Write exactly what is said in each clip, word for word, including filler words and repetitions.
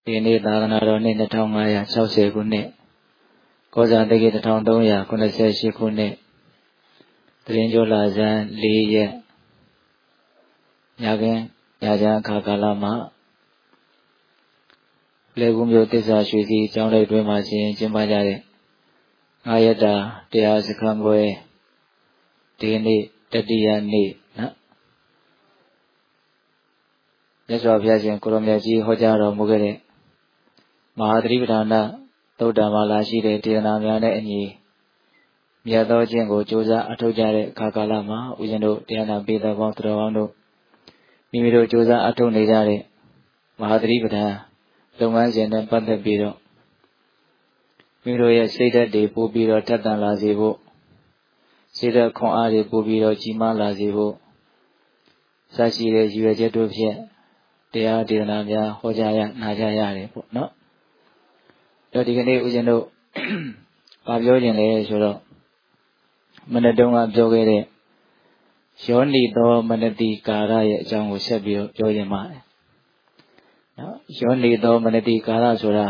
ဒီနေ့သာသနာတော်နှစ်နှစ်nghìn၅trăm၆mươiခုနှစ်ကောဇာတိတ်တစ်ထောင်သုံးရာခုနှစ်ဆယ်ရှစ်ခုနှစ်တရင်ကျော်လာဇန်လေးရက်ညကင်းညချမ်းအခါကာလမှာလေကူးမြို့သစ္စာရွှေစီကျောင်းတိုက်တွင်မှာရှင်ကျင်းပကြတဲ့ငါးရက်တာတရားစခန်းပွဲဒီနေ့တတိယနေ့နော်မြတ်စွာဘုရားရှင်ကိုရောင်မြတ်ကြီးဟောကြားတော်မူခဲ့တဲ့မဟာသတိပဋ္ဌာန်သုတ်တံမှာလာရှိတဲ့ဒေသနာများနဲ့အညီမြတ်သောခြင်းကိုကြိုးစားအထောက်ကြတဲ့အခါကာလမှာဦးဇင်းတို့တရားနာပိသပေါင်းတော်ကောင်းတို့မိမိတို့ကြိုးစားအထောက်နေကြတဲ့မဟာသတိပဋ္ဌာန်လုပ်ငန်းစဉ်နဲ့ပတ်သက်ပြီးတော့မိမိတို့ရဲ့စိတ်ဓာတ်တွေပို့ပြီးတော့ထက်သန်လာစေဖို့စိတ်ဓာတ်ခွန်အားတွေပို့ပြီးတော့ကြီးမားလာစေဖို့စရှိတဲ့ရည်ရွယ်ချက်တို့ဖြင့်တရားဒေသနာများဟောကြားရနာကြားရတယ်ပေါ့နော်တော့ဒီကနေ့ဦးဇင်းတို့ဗာပြောခြင်းလဲဆိုတော့မနက်တုန်းကပြောခဲ့တဲ့ယောနိသောမနတိကာရရဲ့အကြောင်းကိုဆက်ပြီးတော့ပြောခြင်းပါတယ်နော်ယောနိသောမနတိကာရဆိုတာ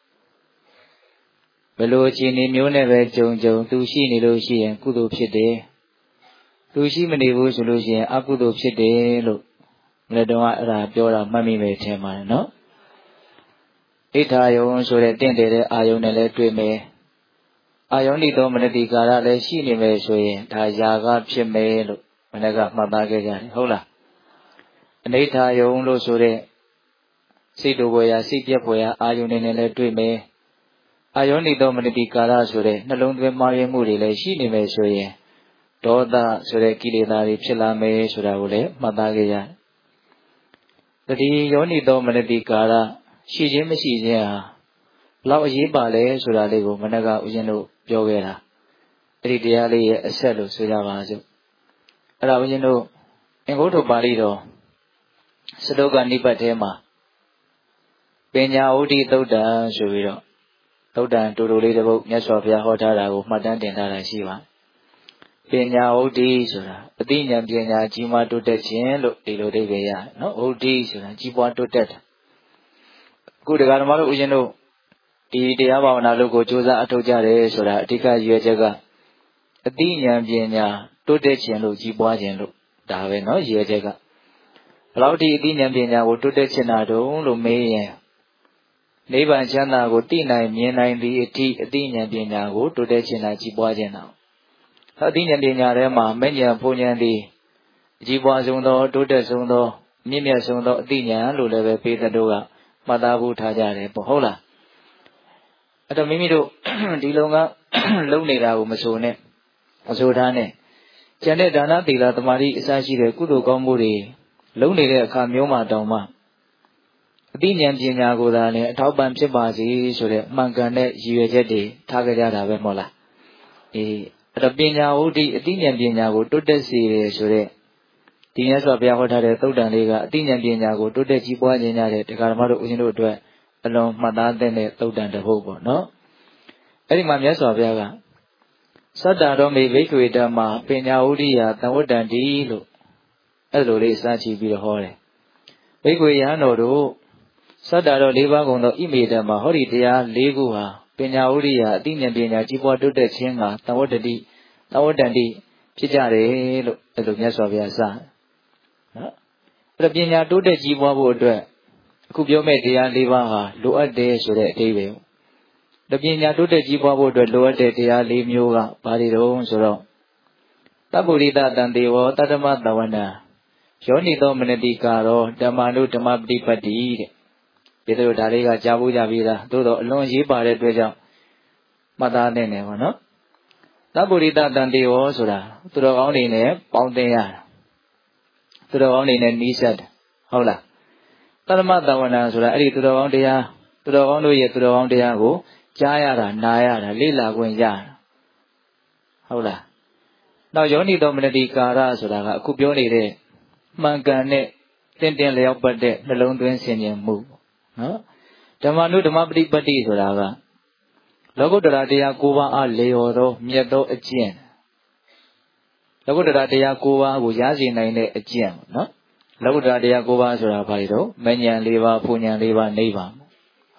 ဘယ်လိုအခြေအနေမျိုးနဲ့ပဲကြုံကြုံသူရှိနေလို့ရှိရင်ကုသိုလ်ဖြစ်တယ်သူရှိမနေဘူးဆိုလို့ရှိရင်အကုသိုလ်ဖြစ်တယ်လို့မနေ့တုန်းကအဲ့ဒါပြောတာမှတ်မိမယ်ထင်ပါတယ်နော်ဣထာယုံဆိုတဲ့တင့်တယ်တဲ့အာယုံနဲ့လည်းတွေ့မယ်အာယုံဤသောမနတိကာရလည်းရှိနေမယ်ဆိုရင်ဒါຢာကဖြစ်မယ်လို့မနေ့ကမှတ်သားခဲ့ကြတယ်ဟုတ်လားအနိဋ္ဌာယုံလို့ဆိုတဲ့စိတ်တူဖွယ်ရာစိတ်ပြက်ဖွယ်ရာအာယုံနဲ့လည်းတွေ့မယ်အာယုံဤသောမနတိကာရဆိုတဲ့နှလုံးသွင်းမှားယွင်းမှုတွေလည်းရှိနေမယ်ဆိုရင်ဒေါသဆိုတဲ့ကိလေသာတွေဖြစ်လာမယ်ဆိုတာကိုလည်းမှတ်သားခဲ့ရတယ်တတိယောနိသောမနတိကာရရှိခြင်းမရှိခြင်းဟာဘလောက်အရေးပါလဲဆိုတာလေးကိုမနက်ကဦးဇင်းတို့ပြောခဲ့တာအဲ့ဒီတရားလေးရဲ့အဆက်လို့ဆိုကြပါစို့အဲ့ဒါဦးဇင်းတို့အင်္ဂုတ္တပါဠိတော်စတုကနိပတ်ထဲမှာပညာဥဒိသုတ်တံဆိုပြီးတော့သုတ်တံတူတူလေးတစ်ပုဒ်မြတ်စွာဘုရားဟောထားတာကိုမှတ်တမ်းတင်ထားတာရှိပါတယ်ပညာဥဒိဆိုတာအသိဉာဏ်ပညာကြီးမားတိုးတက်ခြင်းလို့ဒီလိုအဓိပ္ပာယ်ရတယ်နော်ဥဒိဆိုတာကြီးပွားတိုးတက်တာအခုတရားဓမ္မတို့ဦးဇင်းတို့ဒီတရားဘာဝနာလုပ်ကိုကြိုးစားအထောက်ကြတယ်ဆိုတာအဓိကရည်ရွယ်ချက်ကအသိဉာဏ်ပညာတိုးတက်ခြင်းလို့ကြီးပွားခြင်းလို့ဒါပဲเนาะရည်ရွယ်ချက်ကဘယ်လောက်ဒီအသိဉာဏ်ပညာကိုတိုးတက်ခြင်းတာတုံးလို့မေးရင်နိဗ္ဗာန်ချမ်းသာကိုသိနိုင်မြင်နိုင်သည့်အထိအသိဉာဏ်ပညာကိုတိုးတက်ခြင်းတာကြီးပွားခြင်းတာအသိဉာဏ်ပညာထဲမှာမဲ့ဉာဏ်ဘုံဉာဏ်ဒီအကြီးပွားဆုံးသောတိုးတက်ဆုံးသောမြင့်မြတ်ဆုံးသောအသိဉာဏ်လို့လည်းပဲပေသတို့ကမှတ်သားဖို့ထားကြတယ်ပေါ့ဟုတ်လားအဲ့တော့မိမိတို့ဒီလုံကလုံနေတာကိုမဆိုနဲ့မဆိုထားနဲ့ကျန်တဲ့ဒါနသီလသမာဓိအစရှိတဲ့ကုသိုလ်ကောင်းမှုတွေလုံနေတဲ့အခါမျိုးမှာတောင်မှအသိဉာဏ်ပညာကိုသာလည်းအထောက်ပံ့ဖြစ်ပါစေဆိုတဲ့မှန်ကန်တဲ့ရည်ရွယ်ချက်တွေထားကြကြတာပဲမဟုတ်လားအေးအဲ့တော့ပညာဝုဒ္ဓိအသိဉာဏ်ပညာကိုတိုးတက်စေတယ်ဆိုတဲ့ဒီမြတ်စွာဘုရားဟောထားတဲ့သုတ်တန်လေးကအသိဉာဏ်ပညာကိုတိုးတက်ကြီးပွားခြင်းရတဲ့တရားဓမ္မတို့ဦးဇင်းတို့အတွက်အလွန်မှတ်သားတဲ့သုတ်တန်တစ်ပုဒ်ပေါ့နော်အဲ့ဒီမှာမြတ်စွာဘုရားကသတ္တရောမေဘိက္ခွေဓမ္မာပညာဝုဒ္ဓိယသံဝတ္တန္တိလို့အဲ့လိုလေးစချီပြီးတော့ဟောတယ်ဘိက္ခွေယဟန်တော်တို့သတ္တရော၄ပါးကုန်သောဣမေဓမ္မာဟောဒီတရား၄ခုဟာပညာဝုဒ္ဓိယအသိဉာဏ်ပညာကြီးပွားတိုးတက်ခြင်းကသံဝတ္တတိသံဝတ္တန္တိဖြစ်ကြတယ်လို့အဲ့လိုမြတ်စွာဘုရားစတယ်နော်အဲ့တော့ပညာတိုးတက်ကြီးပွားဖို့အတွက်အခုပြောမဲ့တရား၄ပါးဟာလိုအပ်တယ်ဆိုတဲ့အဓိပ္ပာယ်တပညာတိုးတက်ကြီးပွားဖို့အတွက်လိုအပ်တဲ့တရား၄မျိုးကဘာတွေတုံးဆိုတော့သဗ္ဗုရိတတံတေဝတတ္တမသဝနံယောနိသောမနတိကာရောဓမ္မာနုဓမ္မပฏิပတ်တိတဲ့ဒီလိုဒါလေးကကြားဖို့ကြပြီလားသို့တော့အလွန်ရေးပါတဲ့အတွက်ကြောင့်မှတ်သားနေတယ်ပေါ့နော်သဗ္ဗုရိတတံတေဝဆိုတာသူတော်ကောင်းတွေနဲ့ပေါင်းသင်ရတာသူတော်ကောင်းတွေနဲ့နီးစပ်တယ်ဟုတ်လားတတ္တမသဝနံဆိုတာအဲ့ဒီသူတော်ကောင်းတရားသူတော်ကောင်းတို့ရဲ့သူတော်ကောင်းတရားကိုကြားရတာနားရတာလေ့လာခွင့်ရတာဟုတ်လားနောက်ယောနိသောမနတိကာရဆိုတာကအခုပြောနေတဲ့မှန်ကန်တဲ့တင်းတင်းလျောက်ပတ်တဲ့နှလုံးသွင်းဆင်ခြင်မှုနော်ဓမ္မနုဓမ္မပฏิပတ်တိဆိုတာကလောကုတ္တရာတရား၉ပါးအားလေော်သောမြတ်သောအကျင့်လောကုတ္တရာတရား၉ပါးကိုရရှိနိုင်တဲ့အကျင့်နော်လောကုတ္တရာတရား၉ပါးဆိုတာဘာလဲတော့မဉ္ဇဉ်၄ပါးပူဉ္ဇဉ်၄ပါးနိဗ္ဗာန်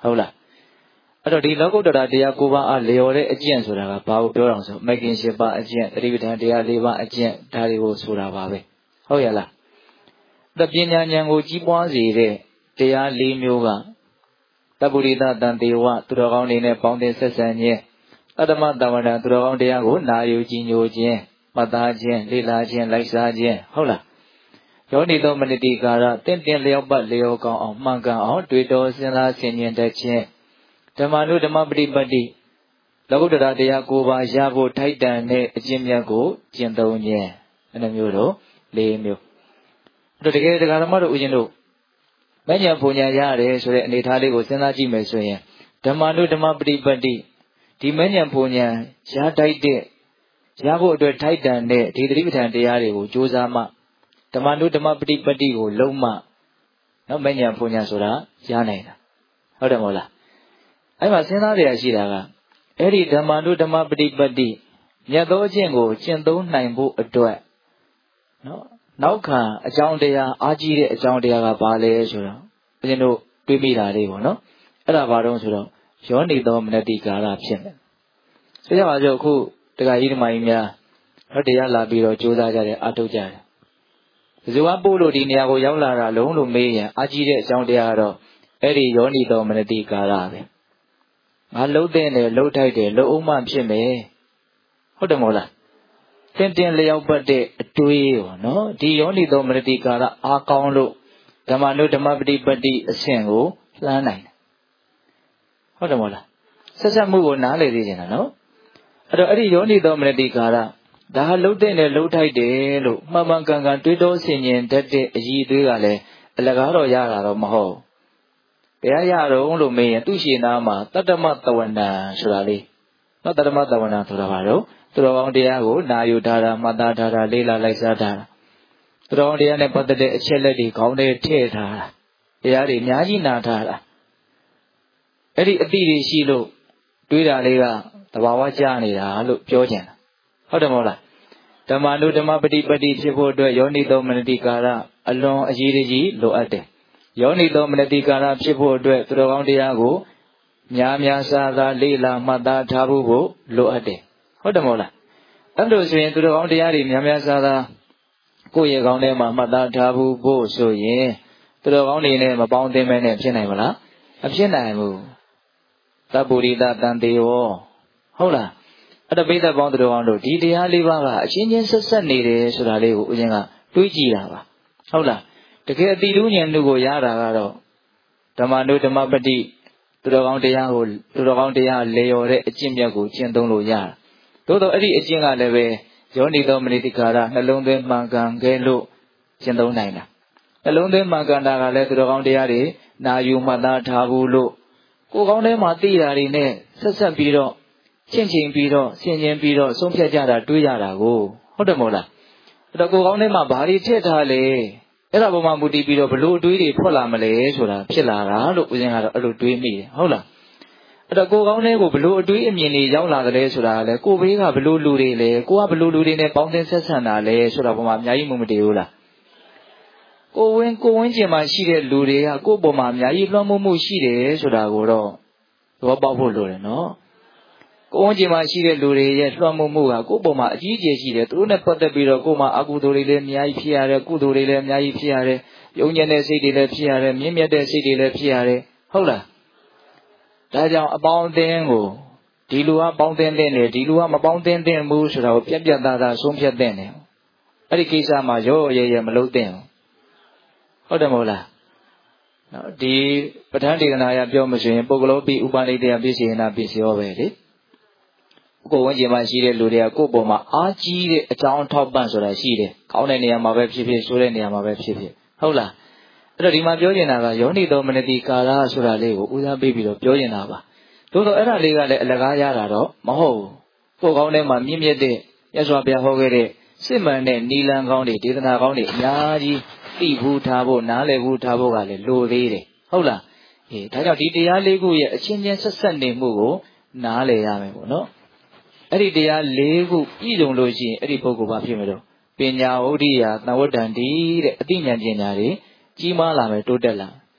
ဟုတ်လားအဲ့တော့ဒီလောကုတ္တရာတရား၉ပါးအားလျော်တဲ့အကျင့်ဆိုတာကဘာကိုပြောအောင်ဆိုမဂ္ဂင်၈ပါးအကျင့်သတိပဋ္ဌာန်တရား၄ပါးအကျင့်ဒါတွေကိုဆိုတာပါပဲဟုတ်ရလားတပညာဉာဏ်ကိုကြီးပွားစေတဲ့တရား၄မျိုးကတပ္ပုရိသတန်တေဝသူတော်ကောင်းတွေနဲ့ပေါင်းတင်ဆက်ဆံခြင်းအတ္တမတဝန္တသူတော်ကောင်းတရားကိုနာယူကြည်ညိုခြင်းမှတ်သားခြင်းလေ့လာခြင်းလိုက်စားခြင်းဟုတ်လားယောနိသောမနတိကာရတင့်တင်လျောက်ပတ်လျောကောင်းအောင်မှန်ကန်အောင်တွေ့တော်စဉ်းစားဆင်ခြင်တတ်ခြင်းဓမ္မနုဓမ္မပฏิပတ်တိလောကုတ္တရာတရား၉ပါးရဖို့ထိုက်တန်တဲ့အကျင့်မြတ်ကိုကျင့်သုံးခြင်းအဲ့လိုမျိုးတော့၄မျိုးအဲ့တော့တကယ်တရားဓမ္မတို့ဦးဇင်းတို့မဉ္ဇဉ်ပူညာရတယ်ဆိုတဲ့အနေအထားလေးကိုစဉ်းစားကြည့်မယ်ဆိုရင်ဓမ္မနုဓမ္မပฏิပတ်တိဒီမဉ္ဇဉ်ပူညာရတိုက်တဲ့ရဖို့အတွက်ထိုက်တန်တဲ့ဒီသတိပဋ္ဌာန်တရားတွေကိုကြိုးစားမှဓမ္မနုဓမ္မပฏิပတ်တိကိုလုံးမှနော်မဉ္ဇဉ်ပူညာဆိုတာရနိုင်တာဟုတ်တယ်မဟုတ်လားအဲ့မှာစဉ်းစားရရှိတာကအဲ့ဒီဓမ္မနုဓမ္မပฏิပတ်တိမြတ်သောအကျင့်ကိုကျင့်သုံးနိုင်ဖို့အတွက်နော်နောက်ခံအကြောင်းတရားအားကြီးတဲ့အကြောင်းတရားကဘာလဲဆိုတော့ဦးဇင်းတို့တွေးမိတာလေးပေါ့နော်အဲ့ဒါဘာတော့ဆိုတော့ယောနိသောမနတိကာရဖြစ်မယ်ဆိုကြပါစို့အခုတရားကြီးဓမ္မကြီးများတော့တရားလာပြီးတော့ကြိုးစားကြတယ်အထုတ်ကြတယ်ဘယ်သူကပို့လို့ဒီနေရာကိုရောက်လာတာလုံးလို့မေးရင်အားကြီးတဲ့အကြောင်းတရားကတော့အဲ့ဒီယောနိသောမနတိကာရပဲငါလှုပ်တဲ့နဲ့လှုပ်ထိုက်တယ်လှုပ်အောင်မှဖြစ်မယ်ဟုတ်တယ်မဟုတ်လားတင်တင်လျောက်ပတ်တဲ့အတွေးပေါ့နော်ဒီယောနိသောမနတိကာရအားကောင်းလို့ဓမ္မနုဓမ္မပฏิပတ်တိအဆင့်ကိုလှမ်းနိုင်တယ်ဟုတ်တယ်မဟုတ်လားဆက်ဆက်မှုကိုနားလည်သိချင်တာနော်အဲ့တော့အဲ့ဒီယောနိသောမနတိကာရဒါဟာလှုပ်တဲ့နဲ့လှုပ်ထိုက်တယ်လို့မှန်မှန်ကန်ကန်တွေးတောဆင်ခြင်တတ်တဲ့အည်အသွေးကလည်းအလကားတော့ရတာတော့မဟုတ်ဘယ်ရရတော့လို့မေးရင်သူရှိနာမှာတတ္တမတဝန္တံဆိုတာလေးနော်တတ္တမတဝန္တံဆိုတာဘာလို့သူတော်ကောင်းတရားကိုနာယူထားတာမှတ်သားထားတာလေးလာလိုက်စားထားတာသူတော်ကောင်းတရားနဲ့ပတ်သက်တဲ့အချက်လက်တွေခေါင်းထဲထည့်ထားတာတရားတွေအများကြီးနာထားတာအဲ့ဒီအတိတွေရှိလို့တွေးတာလေးကသဘာဝကျနေတာလို့ပြောချင်တာဟုတ်တယ်မဟုတ်လားဓမ္မနုဓမ္မပฏิပတ်တိဖြစ်ဖို့အတွက်ယောနိသောမနတိကာရအလွန်အရေးကြီးလိုအပ်တယ်ယောနိသောမနတိကာရဖြစ်ဖို့အတွက်သူတော်ကောင်းတရားကိုများများစားစားလေ့လာမှတ်သားထားဖို့ကိုလိုအပ်တယ်ဟုတ်တယ်မဟုတ်လားအဲ့လိုဆိုရင်သူတော်ကောင်းတရားတွေများများစားစားကိုယ့်ရဲ့ကောင်းထဲမှာမှတ်သားထားဖို့ဖို့ဆိုရင်သူတော်ကောင်းတွေနဲ့မပေါင်းသင်းမဲနဲ့ဖြစ်နိုင်မလားမဖြစ်နိုင်ဘူးသဗ္ဗုရိသတန်တေဝဟုတ်လားအဲ့တော့ပိဋကပေါင်းသူတော်ကောင်းတို့ဒီတရားလေးပါးကအချင်းချင်းဆက်ဆက်နေတယ်ဆိုတာလေးကိုဦးဇင်းကတွေးကြည့်တာပါဟုတ်လားတကယ်အတိတူးဉာဏ်တို့ကိုရတာကတော့ဓမ္မနုဓမ္မပฏิသူတော်ကောင်းတရားကိုသူတော်ကောင်းတရားလေရော်တဲ့အကျင့်မြတ်ကိုကျင့်သုံးလို့ရတာသို့တော့အဲ့ဒီအကျင့်ကလည်းပဲယောနိသောမနတိကာရနှလုံးသွင်းမှန်ကန်ခဲ့လို့ကျင့်သုံးနိုင်တာနှလုံးသွင်းမှန်ကန်တာကလည်းသူတော်ကောင်းတရားတွေနာယူမှတ်သားထားဘူးလို့ကိုယ်ကောင်းထဲမှာသိတာတွေနဲ့ဆက်ဆက်ပြီးတော့ချင့်ချိန်ပြီးတော့ဆင်ခြင်ပြီးတော့ဆုံးဖြတ်ကြတာတွေးရတာကိုဟုတ်တယ်မဟုတ်လားအဲ့တော့ကိုယ်ကောင်းထဲမှာဘာတွေထည့်ထားလဲအဲ့ဒါပေါ်မှာမူတည်ပြီးတော့ဘလို့အတွေးတွေထွက်လာမလဲဆိုတာဖြစ်လာတာလို့ဦးဇင်းကတော့အဲ့လိုတွေးမိတယ်ဟုတ်လားအဲ့တော့ကိုယ်ကောင်းတဲ့ကိုဘလို့အတွေးအမြင်တွေရောက်လာကြလဲဆိုတာကလည်းကိုယ်ဘေးကဘလို့လူတွေလဲကိုကဘလို့လူတွေနဲ့ပေါင်းသင်းဆက်ဆံတာလဲဆိုတာပေါ်မှာအများကြီးမမတည်ဘူးလားကိုဝင်းကိုဝင်းကျင်မှာရှိတဲ့လူတွေကကိုယ့်ပေါ်မှာအများကြီးလွှမ်းမိုးမှုရှိတယ်ဆိုတာကိုတော့သဘောပေါက်ဖို့လိုတယ်နော်ကိုယ်ဝန်းကျင်မှာရှိတဲ့လူတွေရဲ့လွှမ်းမိုးမှုကကိုယ့်ပေါ်မှာအကြီးအကျယ်ရှိတယ်သူတို့နဲ့ပတ်သက်ပြီးတော့ကိုယ်မှာအကုသိုလ်တွေလည်းအများကြီးဖြစ်ရတယ်ကုသိုလ်တွေလည်းအများကြီးဖြစ်ရတယ်ယုံကြည်တဲ့စိတ်တွေလည်းဖြစ်ရတယ်မြင့်မြတ်တဲ့စိတ်တွေလည်းဖြစ်ရတယ်ဟုတ်လားဒါကြောင့်အပေါင်းအသင်းကိုဒီလူကပေါင်းသင်းတဲ့နေဒီလူကမပေါင်းသင်းတဲ့ဘူးဆိုတာကိုပြက်ပြက်သားသားဆုံးဖြတ်တဲ့နေအဲ့ဒီကိစ္စမှာရောရဲရဲမလုပ်တဲ့ဟုတ်တယ်မဟုတ်လားနော်ဒီပဋ္ဌာန်းဒေသနာရပြောမှဆိုရင်ပုဂ္ဂလောပိဥပနိဒေယပိစေနာပိစေယောပဲလေကိုယ်ဝန်းကျင်မှာရှိတဲ့လူတွေကကိုယ့်ပေါ်မှာအားကြီးတဲ့အကြောင်းထောက်ပံ့ဆိုတာရှိတယ်။ကောင်းတဲ့နေရာမှာပဲဖြစ်ဖြစ်ဆိုးတဲ့နေရာမှာပဲဖြစ်ဖြစ်ဟုတ်လား။အဲ့တော့ဒီမှာပြောချင်တာကယောနိသောမနတိကာရဆိုတာလေးကိုဦးစားပေးပြီးတော့ပြောချင်တာပါ။သို့တော့အဲ့ဒါလေးကလည်းအလကားရတာတော့မဟုတ်ဘူး။ကိုယ်ကောင်းထဲမှာမြင့်မြတ်တဲ့ရသော်ဘုရားဟောခဲ့တဲ့စစ်မှန်တဲ့နီလန်းကောင်းတွေဒေသနာကောင်းတွေအများကြီးသိဘူးထားဖို့နားလည်ဘူးထားဖို့ကလည်းလိုသေးတယ်ဟုတ်လား။အေးဒါကြောင့်ဒီတရားလေးခုရဲ့အချင်းချင်းဆက်ဆက်နေမှုကိုနားလည်ရမယ်ပေါ့နော်။အဲ့ဒီတရား၄ခုပြည့်စုံလို့ရှိရင်အဲ့ဒီပုဂ္ဂိုလ်ဘာဖြစ်မလို့ပညာဝိဒ္ဓိယသံဝတ္တန္တိတဲ့အသိဉာဏ်ပညာတွေကြီးမားလာမယ်တိုးတက်လာ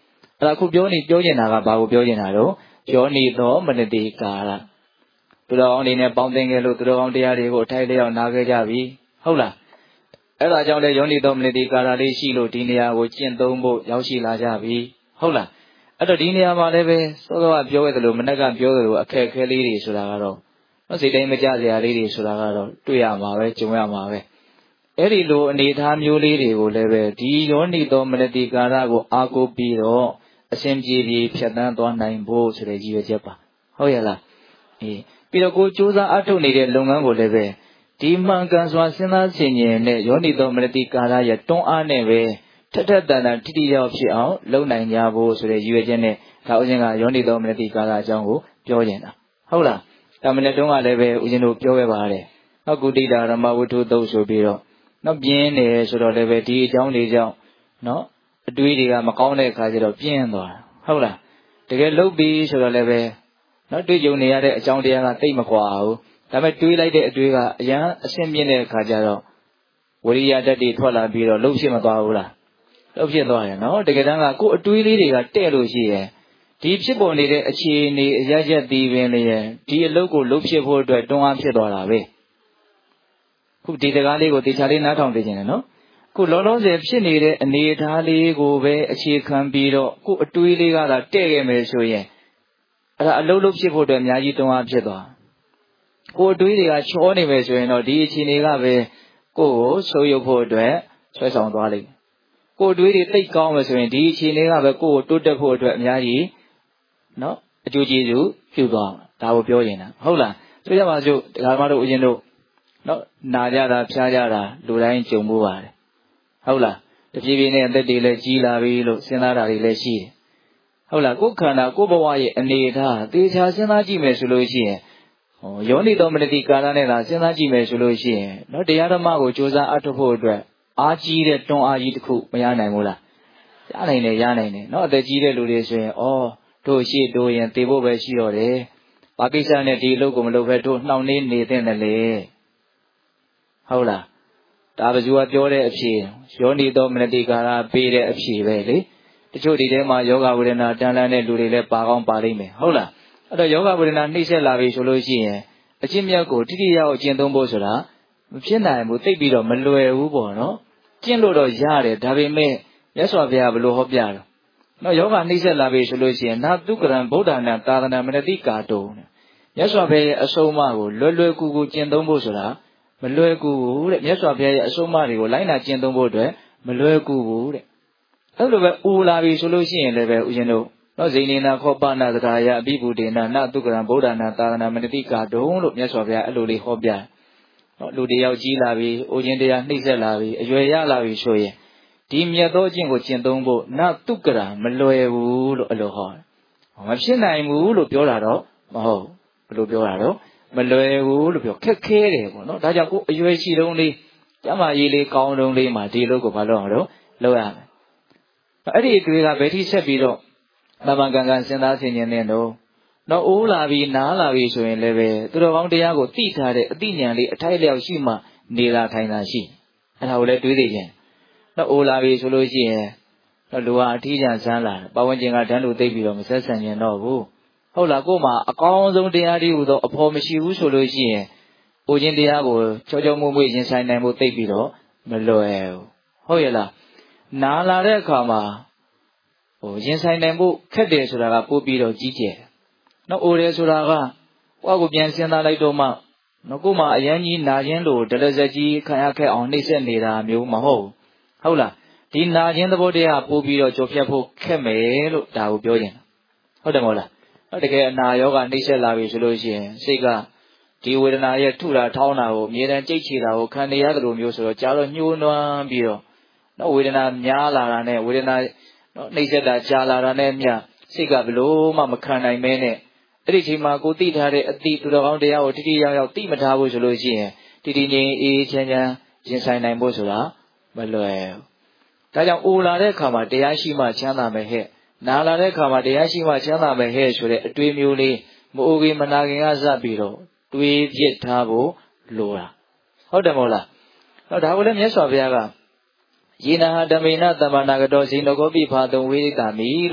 အဲ့ဒါခုပြောနေပြောနေတာကဘာကိုပြောနေတာတော့ယောနိသောမနတိကာရသူတော်ကောင်းတွေနဲ့ပေါင်းသင်ခဲ့လို့သူတော်ကောင်းတရားတွေကိုအထိုက်လျောက်နားခဲ့ကြပြီဟုတ်လားအဲ့ဒါကြောင့်လေယောနိသောမနတိကာရလေးရှိလို့ဒီနေရာကိုကျင့်သုံးဖို့ရောက်ရှိလာကြပြီဟုတ်လားအဲ့တော့ဒီနေရာမှာလည်းပဲစောစောကပြောခဲ့သလိုမနက်ကပြောသလိုအခက်အခဲလေးတွေဆိုတာကတော့စိတ်တိုင်းမကြစရာလေးတွေဆိုတာကတော့တွေ့ရမှာပဲကြုံရမှာပဲအဲ့ဒီလိုအနေအထားမျိုးလေးတွေကိုလည်းပဲဒီယောနိသောမနတိကာရကိုအားကိုးပြီးတော့အစဉ်ပြေပြေဖြတ်သန်းသွားနိုင်ဖို့ဆိုတဲ့ရည်ရွယ်ချက်ပါဟုတ်ရဲ့လားအေးပြီးတော့ကိုစူးစမ်းအထုတ်နေတဲ့လုပ်ငန်းကိုလည်းပဲဒီမှန်ကန်စွာစဉ်းစားဆင်ခြင်တဲ့ယောနိသောမနတိကာရရဲ့တွန်းအားနဲ့ပဲထက်ထက်တန်တန်ထိထိရောက်ဖြစ်အောင်လုပ်နိုင်ကြဖို့ဆိုတဲ့ရည်ရွယ်ချက်နဲ့ဒါဥစဉ်ကယောနိသောမနတိကာရအကြောင်းကိုပြောနေတာဟုတ်လားဒါမနေ့တုန်းကလည်းပဲဥစဉ်တို့ပြောခဲ့ပါတယ်နောက်ကုတိတာဓမ္မဝတ္ထုသုတ်ဆိုပြီးတော့နောက်ပြင်းတယ်ဆိုတော့လည်းပဲဒီအကြောင်းတွေကြောင့်နော်အတွေးတွေကမကောင်းတဲ့အခါကျတော့ပြင်းသွားတာဟုတ်လားတကယ်လုတ်ပြီးဆိုတော့လည်းပဲနော်တွေးကြုံနေရတဲ့အကြောင်းတရားကတိတ်မကွာဘူးဒါပေမဲ့တွေးလိုက်တဲ့အတွေးကအရန်အဆင့်မြင့်တဲ့အခါကျတော့ဝိရိယဓာတ်တွေထွက်လာပြီးတော့လှုပ်ဖြစ်မသွားဘူးလားလှုပ်ဖြစ်သွားတယ်နော်တကယ်တမ်းကကိုယ်အတွေးလေးတွေကတဲ့လို့ရှိရင်ဒီဖြစ်ပေါ်နေတဲ့အခြေအနေအရရက်တည်ပင်လေဒီအလုပ်ကိုလှုပ်ဖြစ်ဖို့အတွက်တွန်းအားဖြစ်သွားတာပဲခုဒီစကားလေးကိုတေချာလေးနားထောင်သိချင်တယ်နော်ခုလောလောဆယ်ဖြစ်နေတဲ့အနေအထားလေးကိုပဲအခြေခံပြီးတော့ခုအတွေးလေးကသာတဲ့ခဲ့မယ်ဆိုရင်အဲ့ဒါအလုပ်လုပ်ဖြစ်ဖို့အတွက်အများကြီးတွန်းအားဖြစ်သွားကိုအတွေးတွေကချောနေမယ်ဆိုရင်တော့ဒီအခြေအနေကပဲကိုယ့်ကိုဆိုးရုပ်ဖို့အတွက်ဆွဲဆောင်သွားလိမ့်မယ်ကိုအတွေးတွေတိတ်ကောင်းမယ်ဆိုရင်ဒီအခြေအနေကပဲကိုယ့်ကိုတိုးတက်ဖို့အတွက်အများကြီးနော်အကျိုးကျေးဇူးပြုသွားဒါကိုပြောနေတာဟုတ်လားဆိုကြပါစို့ဒါမှမဟုတ်ဦးဇင်းတို့နော်နာကြတာဖျားကြတာလူတိုင်းကြုံမှုပါတယ်ဟုတ်လားတပြေးပြေးနဲ့အသက်တွေလည်းကြီးလာပြီလို့စဉ်းစားတာတွေလည်းရှိတယ်ဟုတ်လားကိုယ်ခန္ဓာကိုယ်ဘဝရဲ့အနေအထားသေချာစဉ်းစားကြည့်မယ်ဆိုလို့ရှိရင်ဟောယောနိသောမနတိကာရနဲ့သာစဉ်းစားကြည့်မယ်ဆိုလို့ရှိရင်နော်တရားဓမ္မကိုကြိုးစားအထောက်ဖို့အတွက်အားကြီးတဲ့တွန်းအားကြီးတစ်ခုမရနိုင်ဘူးလားရနိုင်တယ်ရနိုင်တယ်နော်အသက်ကြီးတဲ့လူတွေဆိုရင်ဩတို့ရှိတို့ရင်သေဖို့ပဲရှိတော့တယ်ဘာကိစ္စနဲ့ဒီအလုပ်ကိုမလုပ်ဘဲတို့နှောင့်နှေးနေသင့်တယ်လေဟုတ်လားဒါဘယ်သူကပြောတဲ့အဖြေယောနိသောမနတိကာရပေးတဲ့အဖြေပဲလေတချို့ဒီထဲမှာယောဂဝေဒနာတန်လန်းတဲ့လူတွေလည်းပါကောင်းပါလိမ့်မယ်ဟုတ်လားအဲ့တော့ယောဂဝေဒနာနှိမ့်ဆက်လာပြီဆိုလို့ရှိရင်အချင်းမြတ်ကိုတိတိယအောင်ကျင့်သုံးဖို့ဆိုတာမဖြစ်နိုင်ဘူးသိပြီးတော့မလွယ်ဘူးပေါ့နော်ကျင့်လို့တော့ရတယ်ဒါပေမဲ့မြတ်စွာဘုရားဘယ်လိုဟောပြတော့နော်ယောဂနှိမ့်ဆက်လာပြီဆိုလို့ရှိရင်နာတုကရံဗုဒ္ဓနာသာသနာမနတိကာတုံမြတ်စွာဘုရားရဲ့အဆုံးအမကိုလွယ်လွယ်ကူကူကျင့်သုံးဖို့ဆိုတာမလွယ်ကူဘူးတဲ့မြတ်စွာဘုရားရဲ့အဆုံးအမတွေကိုလိုက်နာကျင့်သုံးဖို့အတွက်မလွယ်ကူဘူးတဲ့အဲ့လိုပဲအိုလာပြီဆိုလို့ရှိရင်လည်းပဲဦးဇင်းတို့နော်ဇိနေနာခောပနာသရာယအဘိဗုဒေနာနတုကရံဗုဒ္ဓနာသာသနာမနတိကာတုံလို့မြတ်စွာဘုရားအဲ့လိုလေးဟောပြတယ်နော်လူတယောက်ကြီးလာပြီအိုခြင်းတရားနှိမ့်ဆက်လာပြီအရွယ်ရလာပြီဆိုရင်ဒီမြတ်သောအကျင့်ကိုကျင့်သုံးဖို့နတုကရံမလွယ်ဘူးလို့အဲ့လိုဟောတယ်မဖြစ်နိုင်ဘူးလို့ပြောတာတော့မဟုတ်ဘယ်လိုပြောတာတော့မလွယ်ဘူးလို့ပြောခက်ခဲတယ်ပေါ့နော်ဒါကြောင့်ကိုအရွယ်ရှိတုန်းလေးကျမကြီးလေးကောင်းတုန်းလေးမှာဒီလိုကိုမလုပ်အောင်တော့လုပ်ရမယ်အဲ့ဒီအတွေ့ကဘယ်ထိဆက်ပြီးတော့မမကန်ကန်စဉ်းစားဆင်ခြင်နေတော့တော့အိုးလာပြီးနားလာပြီးဆိုရင်လည်းပဲသူတော်ကောင်းတရားကိုသိထားတဲ့အသိဉာဏ်လေးအထိုက်လျောက်ရှိမှနေလာထိုင်တာရှိအဲ့ဒါကိုလည်းတွေးသိခြင်းတော့အိုးလာပြီးဆိုလို့ရှိရင်တော့လူဟာအထီးကျန်ဆန်းလာပတ်ဝန်းကျင်ကတန်းလူသိပြီးတော့မဆက်ဆံရင်တော့ဘူးဟုတ်လားကို့မှာအကောင်းဆုံးတရားတွေဟူသောအဖို့မရှိဘူးဆိုလို့ရှိရင်အိုခြင်းတရားကိုချောချောမွေ့မွေ့ရင်ဆိုင်နိုင်ဖို့သိပြီးတော့မလွယ်ဘူးဟုတ်ရဲ့လားနာလာတဲ့အခါမှာဟိုရင်ဆိုင်နိုင်ဖို့ခက်တယ်ဆိုတာကပို့ပြီးတော့ကြီးကျယ်နော်အိုတယ်ဆိုတာကကိုယ့်ကိုပြန်စဉ်းစားလိုက်တော့မှနော်ကို့မှာအရန်ကြီးနာခြင်းလို့ဒလဇက်ကြီးခံရခဲ့အောင်နှိမ့်ဆက်နေတာမျိုးမဟုတ်ဟုတ်လားဒီနာခြင်းသဘောတရားပို့ပြီးတော့ကြော်ဖြတ်ဖို့ခက်မယ်လို့ဒါကိုပြောခြင်းဟုတ်တယ်မဟုတ်လားတကယ်အနာယောဂနှိမ့်ဆက်လာပြီဆိုလို့ရှိရင်စိတ်ကဒီဝေဒနာရဲ့ထုတာထောင်းတာကိုအမြဲတမ်းကြိတ်ချတာကိုခံနေရတယ်လို့မျိုးဆိုတော့ကြာတော့ညှိုးနွမ်းပြီးတော့နော်ဝေဒနာများလာတာနဲ့ဝေဒနာနော်နှိမ့်ဆက်တာကြာလာတာနဲ့မျှစိတ်ကဘလို့မှမခံနိုင်မဲနဲ့အဲ့ဒီချိန်မှာကိုသိထားတဲ့အတိသူတော်ကောင်းတရားကိုတိတိယောက်ယောက်သိမထားဘူးဆိုလို့ရှိရင်တည်တည်ငြိမ်အေးချမ်းချမ်းရင်ဆိုင်နိုင်ဖို့ဆိုတာမလွယ်ဘူးဒါကြောင့်အိုလာတဲ့အခါမှာတရားရှိမှချမ်းသာမယ်ဟဲ့နာလာတဲ့အခါမှာတရားရှိမှချမ်းသာမယ်ဟဲ့ဆိုတဲ့အတွေးမျိုးလေးမအိုခင်မနာခင်ကစပြီးတော့တွေးပြစ်ထားဖို့လိုတာဟုတ်တယ်မဟုတ်လားဟောဒါကိုလည်းမြတ်စွာဘုရားကယေနဟဓမ္မေနသမ္မာနာဂတောဇိနကောပိဖာတုံဝိရိတာမိလို့